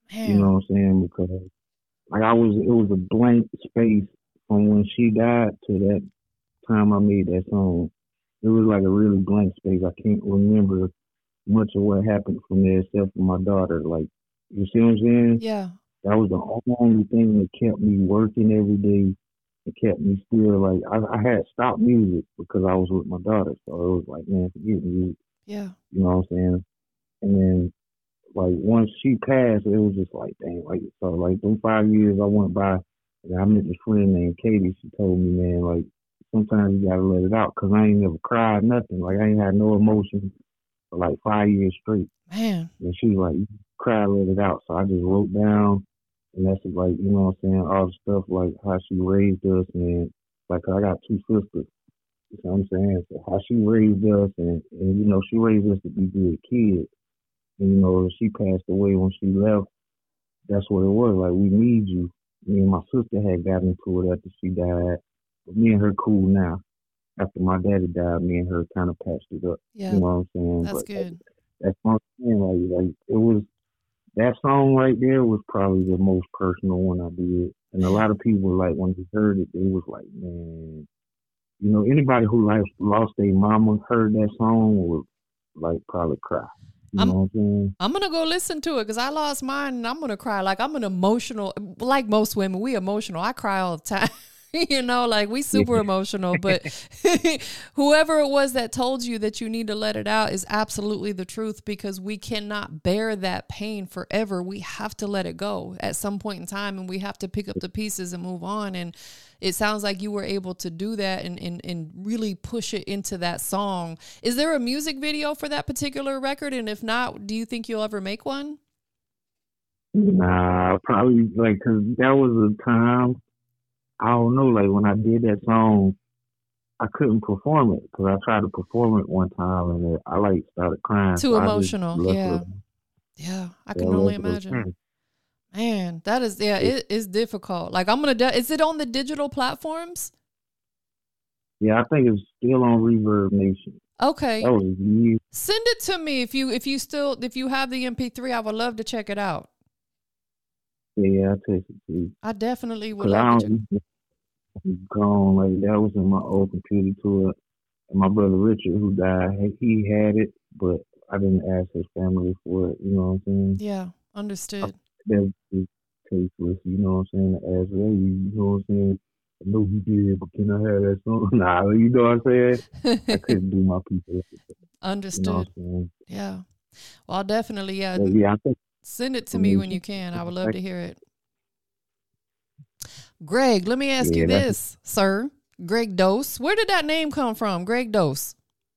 Man. You know what I'm saying? Because like I was, it was a blank space from when she died to that time I made that song. It was like a really blank space. I can't remember much of what happened from there except for my daughter. Like, you see what I'm saying? Yeah. That was the only thing that kept me working every day. It kept me still like I, I had stopped music because I was with my daughter. So it was like, man, forget music. Yeah. You know what I'm saying? And then like once she passed, it was just like, dang, like so like them five years I went by, and I met this friend named Katie. She told me, man, like sometimes you gotta let it out, cause I ain't never cried nothing. Like I ain't had no emotion for like five years straight. Man. And she was like, you cry, let it out. So I just wrote down, and that's like, you know what I'm saying, all the stuff like how she raised us, and like I got two sisters. You know what I'm saying? So how she raised us, and, and you know, she raised us to be good kids. And, you know, she passed away when she left. That's what it was. Like, we need you. Me and my sister had got into it after she died. But me and her cool now. After my daddy died, me and her kind of patched it up. Yeah. You know what I'm saying? That's but good. That's what I'm saying. Like, like, it was, that song right there was probably the most personal one I did. And a lot of people, like, when they heard it, they was like, man, you know, anybody who like lost their mama heard that song would, like, probably cry. You I'm, know what I'm saying? I'm going to go listen to it because I lost mine and I'm going to cry. Like, I'm an emotional, like most women, we emotional. I cry all the time. You know, like we super emotional, but whoever it was that told you that you need to let it out is absolutely the truth, because we cannot bear that pain forever. We have to let it go at some point in time, and we have to pick up the pieces and move on. And it sounds like you were able to do that and, and, and really push it into that song. Is there a music video for that particular record? And if not, do you think you'll ever make one? Nah, probably like, cause that was a time, I don't know, like when I did that song, I couldn't perform it because I tried to perform it one time and it, I like started crying. Too so emotional. Yeah. It, yeah. I can only imagine. Man, that is, yeah, it is difficult. Like I'm going to, is it on the digital platforms? Yeah, I think it's still on Reverb Nation. Okay. That was years. Send it to me if you, if you still, if you have the M P three, I would love to check it out. Yeah, I'll take it to you. I definitely would love to check. Gone, like that was in my old computer to it. And my brother Richard, who died, he had it, but I didn't ask his family for it. You know what I'm saying? Yeah, understood. That's tasteless. You know what I'm saying? As well, you know what I'm saying? I know he did, but can I have that song? Nah, you know what I'm saying? I couldn't do my people. Understood. You know what I'm saying? Yeah. Well, I'll definitely, yeah. But yeah, I think send it to me when you can. I would love to hear it. Greg, let me ask yeah, you this, sir. Greg Dose. Where did that name come from? Greg Dose.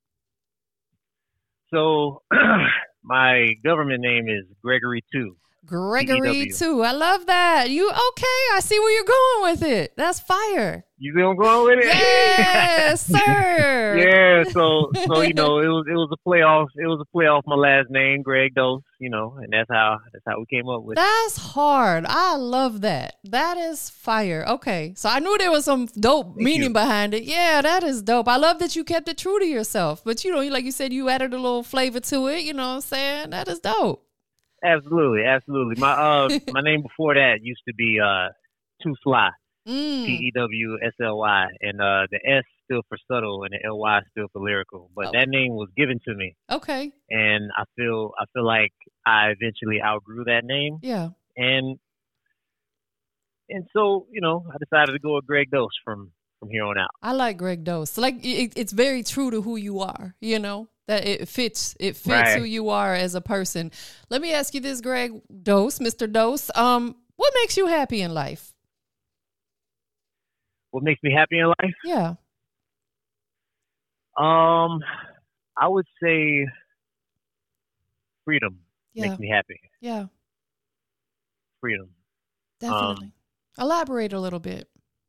So my government name is Gregory Two. Gregory Two. I love that. You okay? I see where you're going with it. That's fire. You see where I'm going with it? Yes, sir. Yeah. So, so you know, it was it was a playoff. It was a playoff. My last name, Greg Dose. You know, and that's how that's how we came up with. That's hard. I love that. That is fire. Okay, so I knew there was some dope Thank meaning you. behind it. Yeah, that is dope. I love that you kept it true to yourself. But you know, like you said, you added a little flavor to it. You know what I'm saying? That is dope. Absolutely, absolutely. My uh, my name before that used to be uh, Too Sly, mm. T E W S L Y, and uh, the S stood for subtle, and the L Y stood for lyrical. But oh. that name was given to me. Okay. And I feel I feel like I eventually outgrew that name. Yeah. And and so you know, I decided to go with Greg Dose from from here on out. I like Greg Dose. Like it, it's very true to who you are. You know. That it fits, it fits right. who you are as a person. Let me ask you this, Greg Dose, Mister Dose. Um, what makes you happy in life? What makes me happy in life? Yeah. Um, I would say freedom yeah. makes me happy. Yeah. Freedom. Definitely. Um, Elaborate a little bit.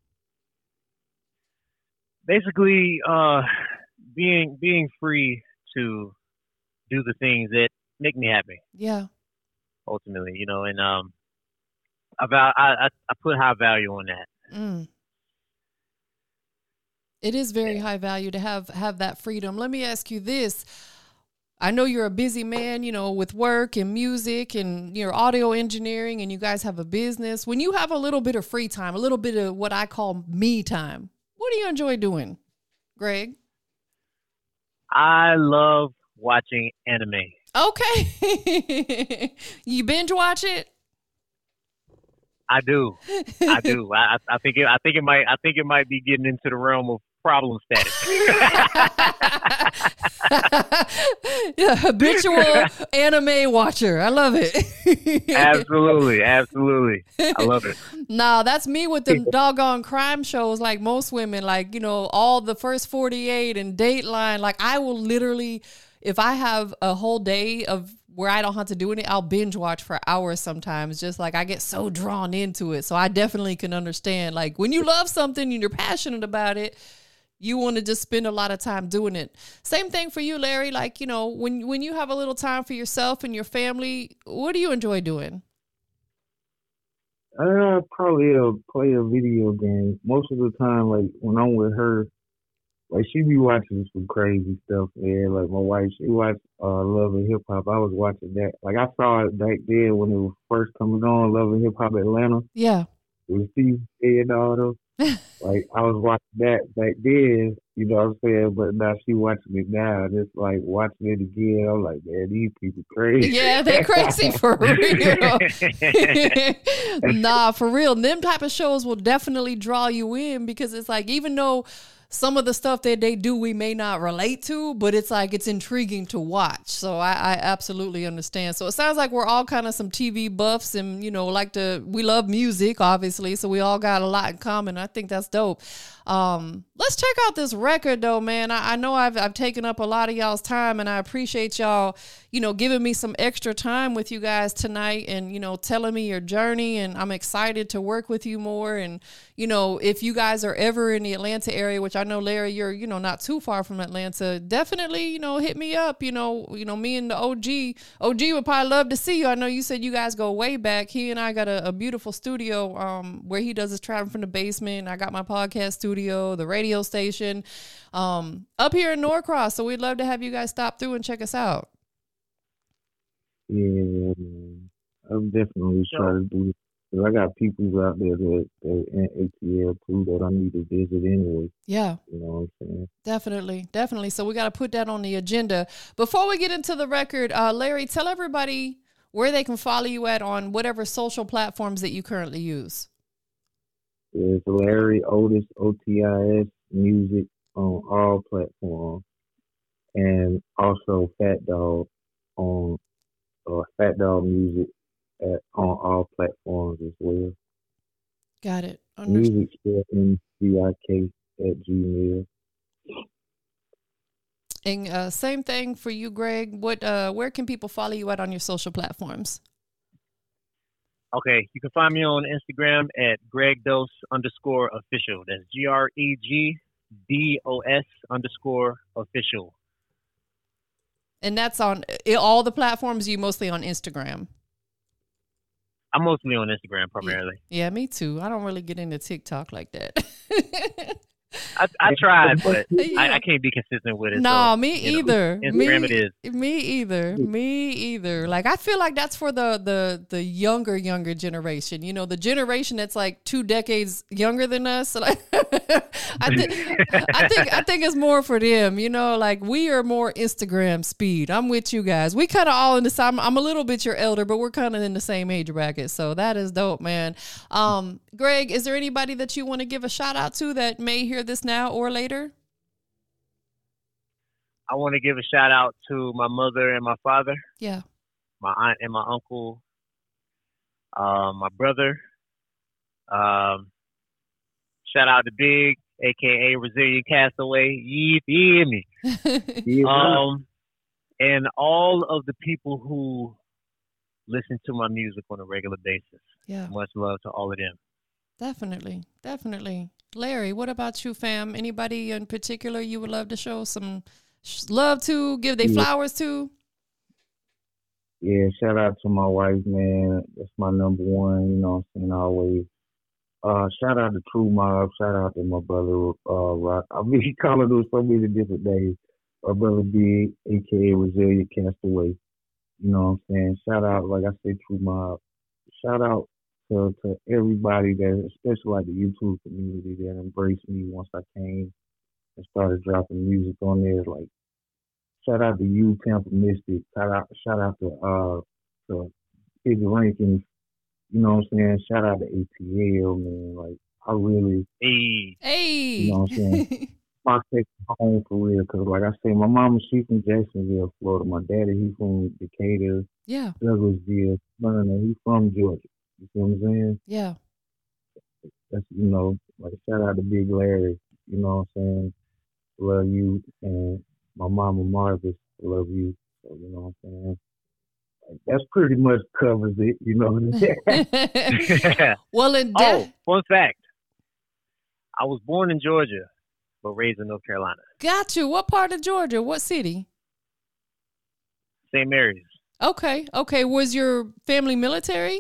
Basically, uh, being being free to do the things that make me happy. Yeah. Ultimately, you know, and um, I I I put high value on that. Mm. It is very yeah. high value to have have that freedom. Let me ask you this: I know you're a busy man, you know, with work and music and your audio engineering, and you guys have a business. When you have a little bit of free time, a little bit of what I call me time, what do you enjoy doing, Greg? I love watching anime. Okay. You binge watch it? I do. I do. I, I think it. I think it might. I think it might be getting into the realm of problem status. Yeah, habitual anime watcher. I love it. Absolutely, absolutely. I love it. No, that's me with the doggone crime shows. Like most women, like, you know, all the First forty-eight and Dateline. Like I will literally, if I have a whole day of where I don't have to do anything, I'll binge watch for hours sometimes. Just like I get so drawn into it. So I definitely can understand, like when you love something and you're passionate about it, you want to just spend a lot of time doing it. Same thing for you, Larry. Like, you know, when, when you have a little time for yourself and your family, what do you enjoy doing? Uh, probably uh, play a video game. Most of the time, like when I'm with her, like she be watching some crazy stuff, man. Like my wife, she watched uh, Love and Hip Hop. I was watching that. Like I saw it back then when it was first coming on, Love and Hip Hop Atlanta. Yeah. With Steve and all those. Like I was watching that back then, you know what I'm saying? But now she watching it now, and it's like watching it again. I'm like, man, these people crazy. Yeah, they're crazy for real. Nah, for real. Them type of shows will definitely draw you in because it's like, even though some of the stuff that they do we may not relate to, but it's like it's intriguing to watch. So I, I absolutely understand. So it sounds like we're all kind of some T V buffs and, you know, like to, we love music, obviously. So we all got a lot in common. I think that's dope. Um, let's check out this record though, man. I, I know I've, I've taken up a lot of y'all's time, and I appreciate y'all, you know, giving me some extra time with you guys tonight and, you know, telling me your journey. And I'm excited to work with you more. And, you know, if you guys are ever in the Atlanta area, which I know, Larry, you're, you know, not too far from Atlanta, definitely, you know, hit me up. You know, you know, me and the O G, O G would probably love to see you. I know you said you guys go way back. He and I got a, a beautiful studio, um, where he does his traveling from the basement. I got my podcast studio, the radio station, um, up here in Norcross. So we'd love to have you guys stop through and check us out. Yeah, man. I'm definitely trying to do it. Cause I got people out there that, that in A T L too that I need to visit anyway. Yeah. You know what I'm saying? Definitely. Definitely. So we got to put that on the agenda. Before we get into the record, uh, Larry, tell everybody where they can follow you at on whatever social platforms that you currently use. It's Larry Otis, O T I S music on all platforms. And also Fat Dog on uh, Fat Dog Music at, on all platforms as well. Got it. Under- Music spelled M C I K at Gmail. And uh, same thing for you, Greg. What, uh, where can people follow you at on your social platforms? Okay, you can find me on Instagram at GregDos underscore official. That's G R E G D O S underscore official. And that's on all the platforms. You mostly on Instagram? I'm mostly on Instagram primarily. Yeah, me too. I don't really get into TikTok like that. I, I tried, but I, I can't be consistent with it. No, so, me you either. Know, Instagram me, it is. Me either. Me either. Like, I feel like that's for the, the, the younger, younger generation. You know, the generation that's like two decades younger than us. Like, I, th- I think I think it's more for them. You know, like we are more Instagram speed. I'm with you guys. We kind of all in the same. I'm a little bit your elder, but we're kind of in the same age bracket. So that is dope, man. Um, Greg, is there anybody that you want to give a shout out to that may hear this now or later? I want to give a shout out to my mother and my father. Yeah. My aunt and my uncle. Uh, my brother. Um, shout out to Big, aka Resilient Castaway. You hear me? Yeah. Um, and all of the people who listen to my music on a regular basis. Yeah. Much love to all of them. Definitely. Definitely. Larry, what about you, fam? Anybody in particular you would love to show some love to, give they Yeah. flowers to? Yeah, shout out to my wife, man. That's my number one, you know what I'm saying, always. Uh, shout out to True Mob. Shout out to my brother, uh, Rock. I mean, he calling us so many different names. our brother Big, aka Resilient Castaway. You know what I'm saying? Shout out, like I said, True Mob. Shout out to, to everybody that, especially like the YouTube community that embraced me once I came and started dropping music on there. Like, shout out to you, Tampa Mystic. Shout out, shout out to uh to Big Rankings. You know what I'm saying? Shout out to A T L, man. Like, I really, Hey. Hey. you know what I'm saying? My second home for real, cause like I say, my mama she from Jacksonville, Florida. My daddy he from Decatur, Yeah. Douglasville, Smyrna. He from Georgia. You see what I'm saying? Yeah. That's you know, like shout out to Big Larry. You know what I'm saying? Love you, and my mama Marvis, love you. So you know what I'm saying? Like, that's pretty much covers it. You know what I'm saying? Well, in Oh, de- fun fact. I was born in Georgia, but raised in North Carolina. got you. What part of Georgia? What city? Saint Mary's. Okay. Okay. Was your family military?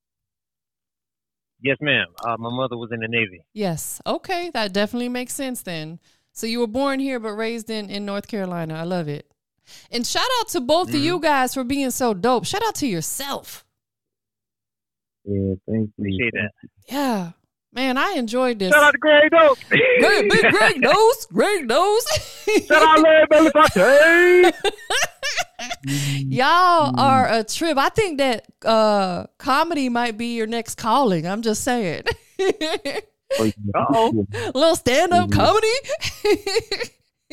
Yes, ma'am. Uh, my mother was in the Navy. Yes. Okay. That definitely makes sense then. So you were born here but raised in, in North Carolina. I love it. And shout out to both Mm-hmm. of you guys for being so dope. Shout out to yourself. Yeah, thank you. Appreciate that. Yeah. Man, I enjoyed this. Shout out to Greg Dope. Greg, big Greg knows. Greg knows. Shout out Larry Belafonte. Y'all are a trip. I think that uh, comedy might be your next calling. I'm just saying. Oh, yeah. Uh-oh. A little stand-up Mhm. comedy.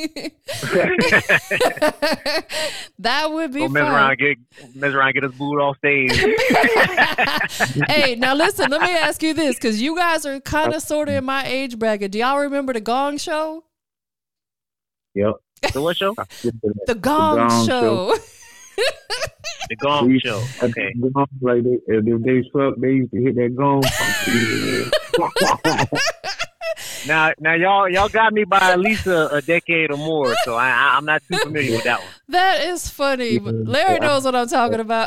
That would be Go mess fun. around, get mess around, get us booed off stage. Hey, now listen, let me ask you this, because you guys are kind of sort of in my age bracket. Do y'all remember the Gong Show? Yep. The what show? The Gong, Gong Show. The Gong We- Show. At Okay. the gong, like they, if they suck, they used to hit that gong. Now, now y'all, y'all got me by at least a, a decade or more, so I, I, I'm not too familiar with that one. That is funny. But Larry knows what I'm talking about.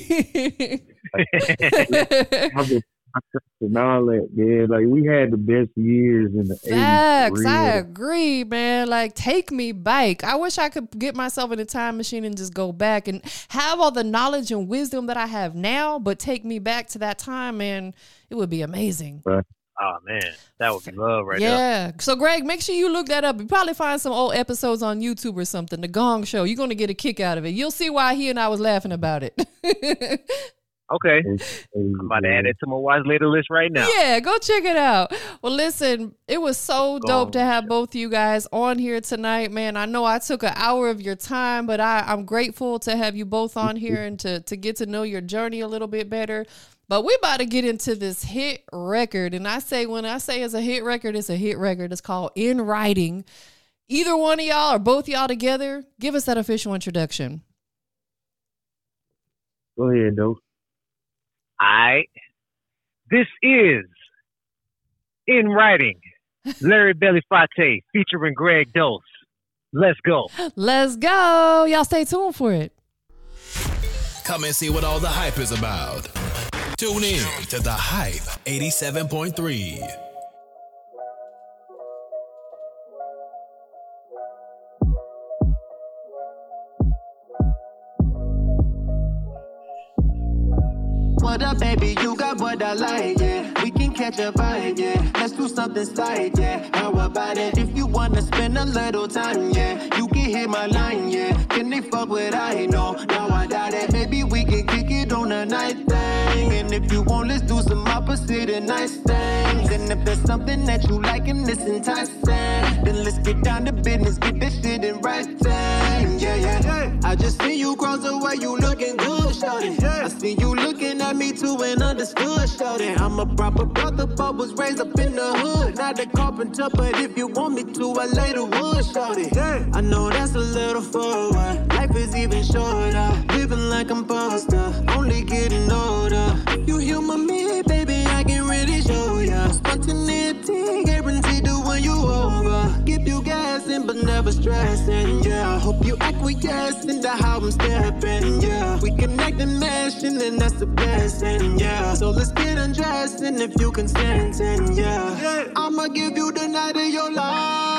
And all that, man. Like we had the best years in the Facts. eighties. I agree, man. Like, take me back. I wish I could get myself in a time machine and just go back and have all the knowledge and wisdom that I have now, but take me back to that time, man. It would be amazing. Oh man, that would be love right there. Yeah. So, Greg, make sure you look that up. You probably find some old episodes on YouTube or something. The Gong Show. You're going to get a kick out of it. You'll see why he and I was laughing about it. Okay, I'm about to add it to my watch later list right now. Yeah, go check it out. Well, listen, it was so dope to have both you guys on here tonight, man. I know I took an hour of your time, but I, I'm grateful to have you both on here and to, to get to know your journey a little bit better. But we're about to get into this hit record. And I say, when I say it's a hit record, it's a hit record. It's called In Writing. Either one of y'all or both y'all together, give us that official introduction. Go ahead, though. All right. This is In Writing, Larry Belafonte featuring Greg Dose. Let's go. Let's go. Y'all stay tuned for it. Come and see what all the hype is about. Tune in to The Hype eighty-seven point three. What up, baby? You got what I like, yeah. We can catch a vibe, yeah. Let's do something slight, yeah. How about it? If you wanna spend a little time, yeah. You can hit my line, yeah. Can they fuck with I know? Now I doubt it. Maybe we can kick it on a night thing. And if you want, let's do some opposite and nice things. And if there's something that you like and it's enticing, then let's get down to business, get this shit in writing. Yeah, yeah, yeah. I just see you cross the way, you looking good, shorty. I see you looking at me too and understood, shorty. I'm a proper brother, but was raised up in the hood. Not a carpenter, but if you want me to, I lay the wood, shorty. I know that's a little forward. Life is even shorter. Living like I'm Buster, only getting older. You human me, baby, I can really show ya. Spontaneity, guaranteed to win you over. Give you gassing, but never stressing, yeah. I hope you acquiescing to how I'm stepping, yeah. We connect and meshing, and that's the blessing, yeah. So let's get undressing if you consent, yeah. I'ma give you the night of your life.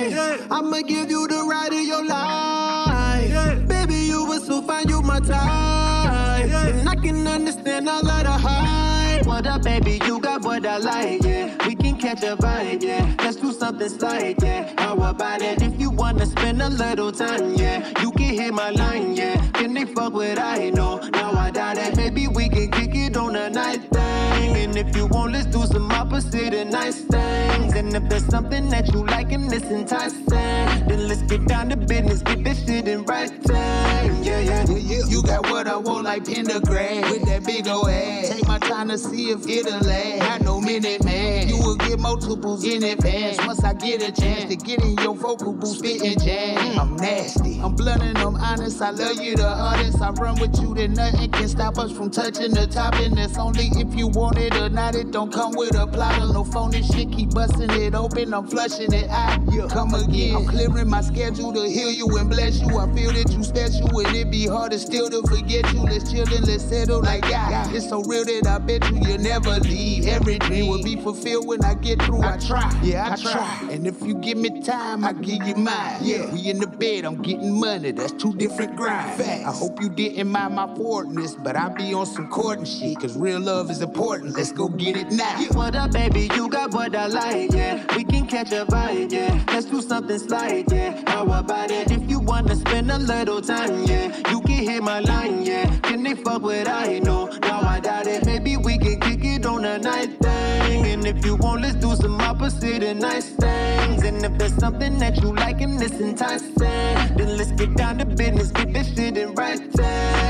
I'ma give you the ride of your life. Baby, you were so fine, you my type. And I can understand all of the hype. What up, baby? You got what I like, yeah. We can catch a vibe, yeah. Let's do something slight, yeah. How about it? If you wanna spend a little time, yeah. You can hit my line, yeah. Can they fuck what I know? Now I doubt it. Maybe we can kick it on a night thing. And if you want, let's do some opposite and nice things. And if there's something that you like and it's enticing, then let's get down to business, get this shit in writing. Yeah, yeah, yeah, yeah. You got what I want like Pendergrass with that big ol' ass. Take my time to see if it'll last. Not no minute man. You will get multiples in advance. Once I get a chance to get in your vocal booth, spitting jam. I'm nasty. I'm blunt and I'm honest. I love you the hardest. I run with you, then nothing can stop us from touching the top. And that's only if you want it or not. It don't come with a plot or no phony shit. Keep busting it open. I'm flushing it out. Yeah. Come again. I'm clearing my schedule to heal you and bless you. I feel that you special and it be hard to still to forget you. Let's chill and let's settle like God. It's so real that I bet you you'll never leave. Every dream will be fulfilled when I get through. I try, yeah, I, I try. try. And if you give me time, I give you mine. Yeah, we in the bed, I'm getting money. That's two different grinds. Facts. I hope you didn't mind my forwardness, but I be on some court and shit. Cause real love is important. Let's go get it now. What up, baby? You got what I like, yeah. We can catch a vibe, yeah. Let's do something slight, yeah. How about it? If you wanna spend a little time, yeah. You can hit my line, yeah. Can they fuck what I know? Now I doubt it. Maybe we can kick it on a night thing. And if you want, let's do some opposite and nice things. And if there's something that you like and it's enticing, then let's get down to business, get this shit in writing.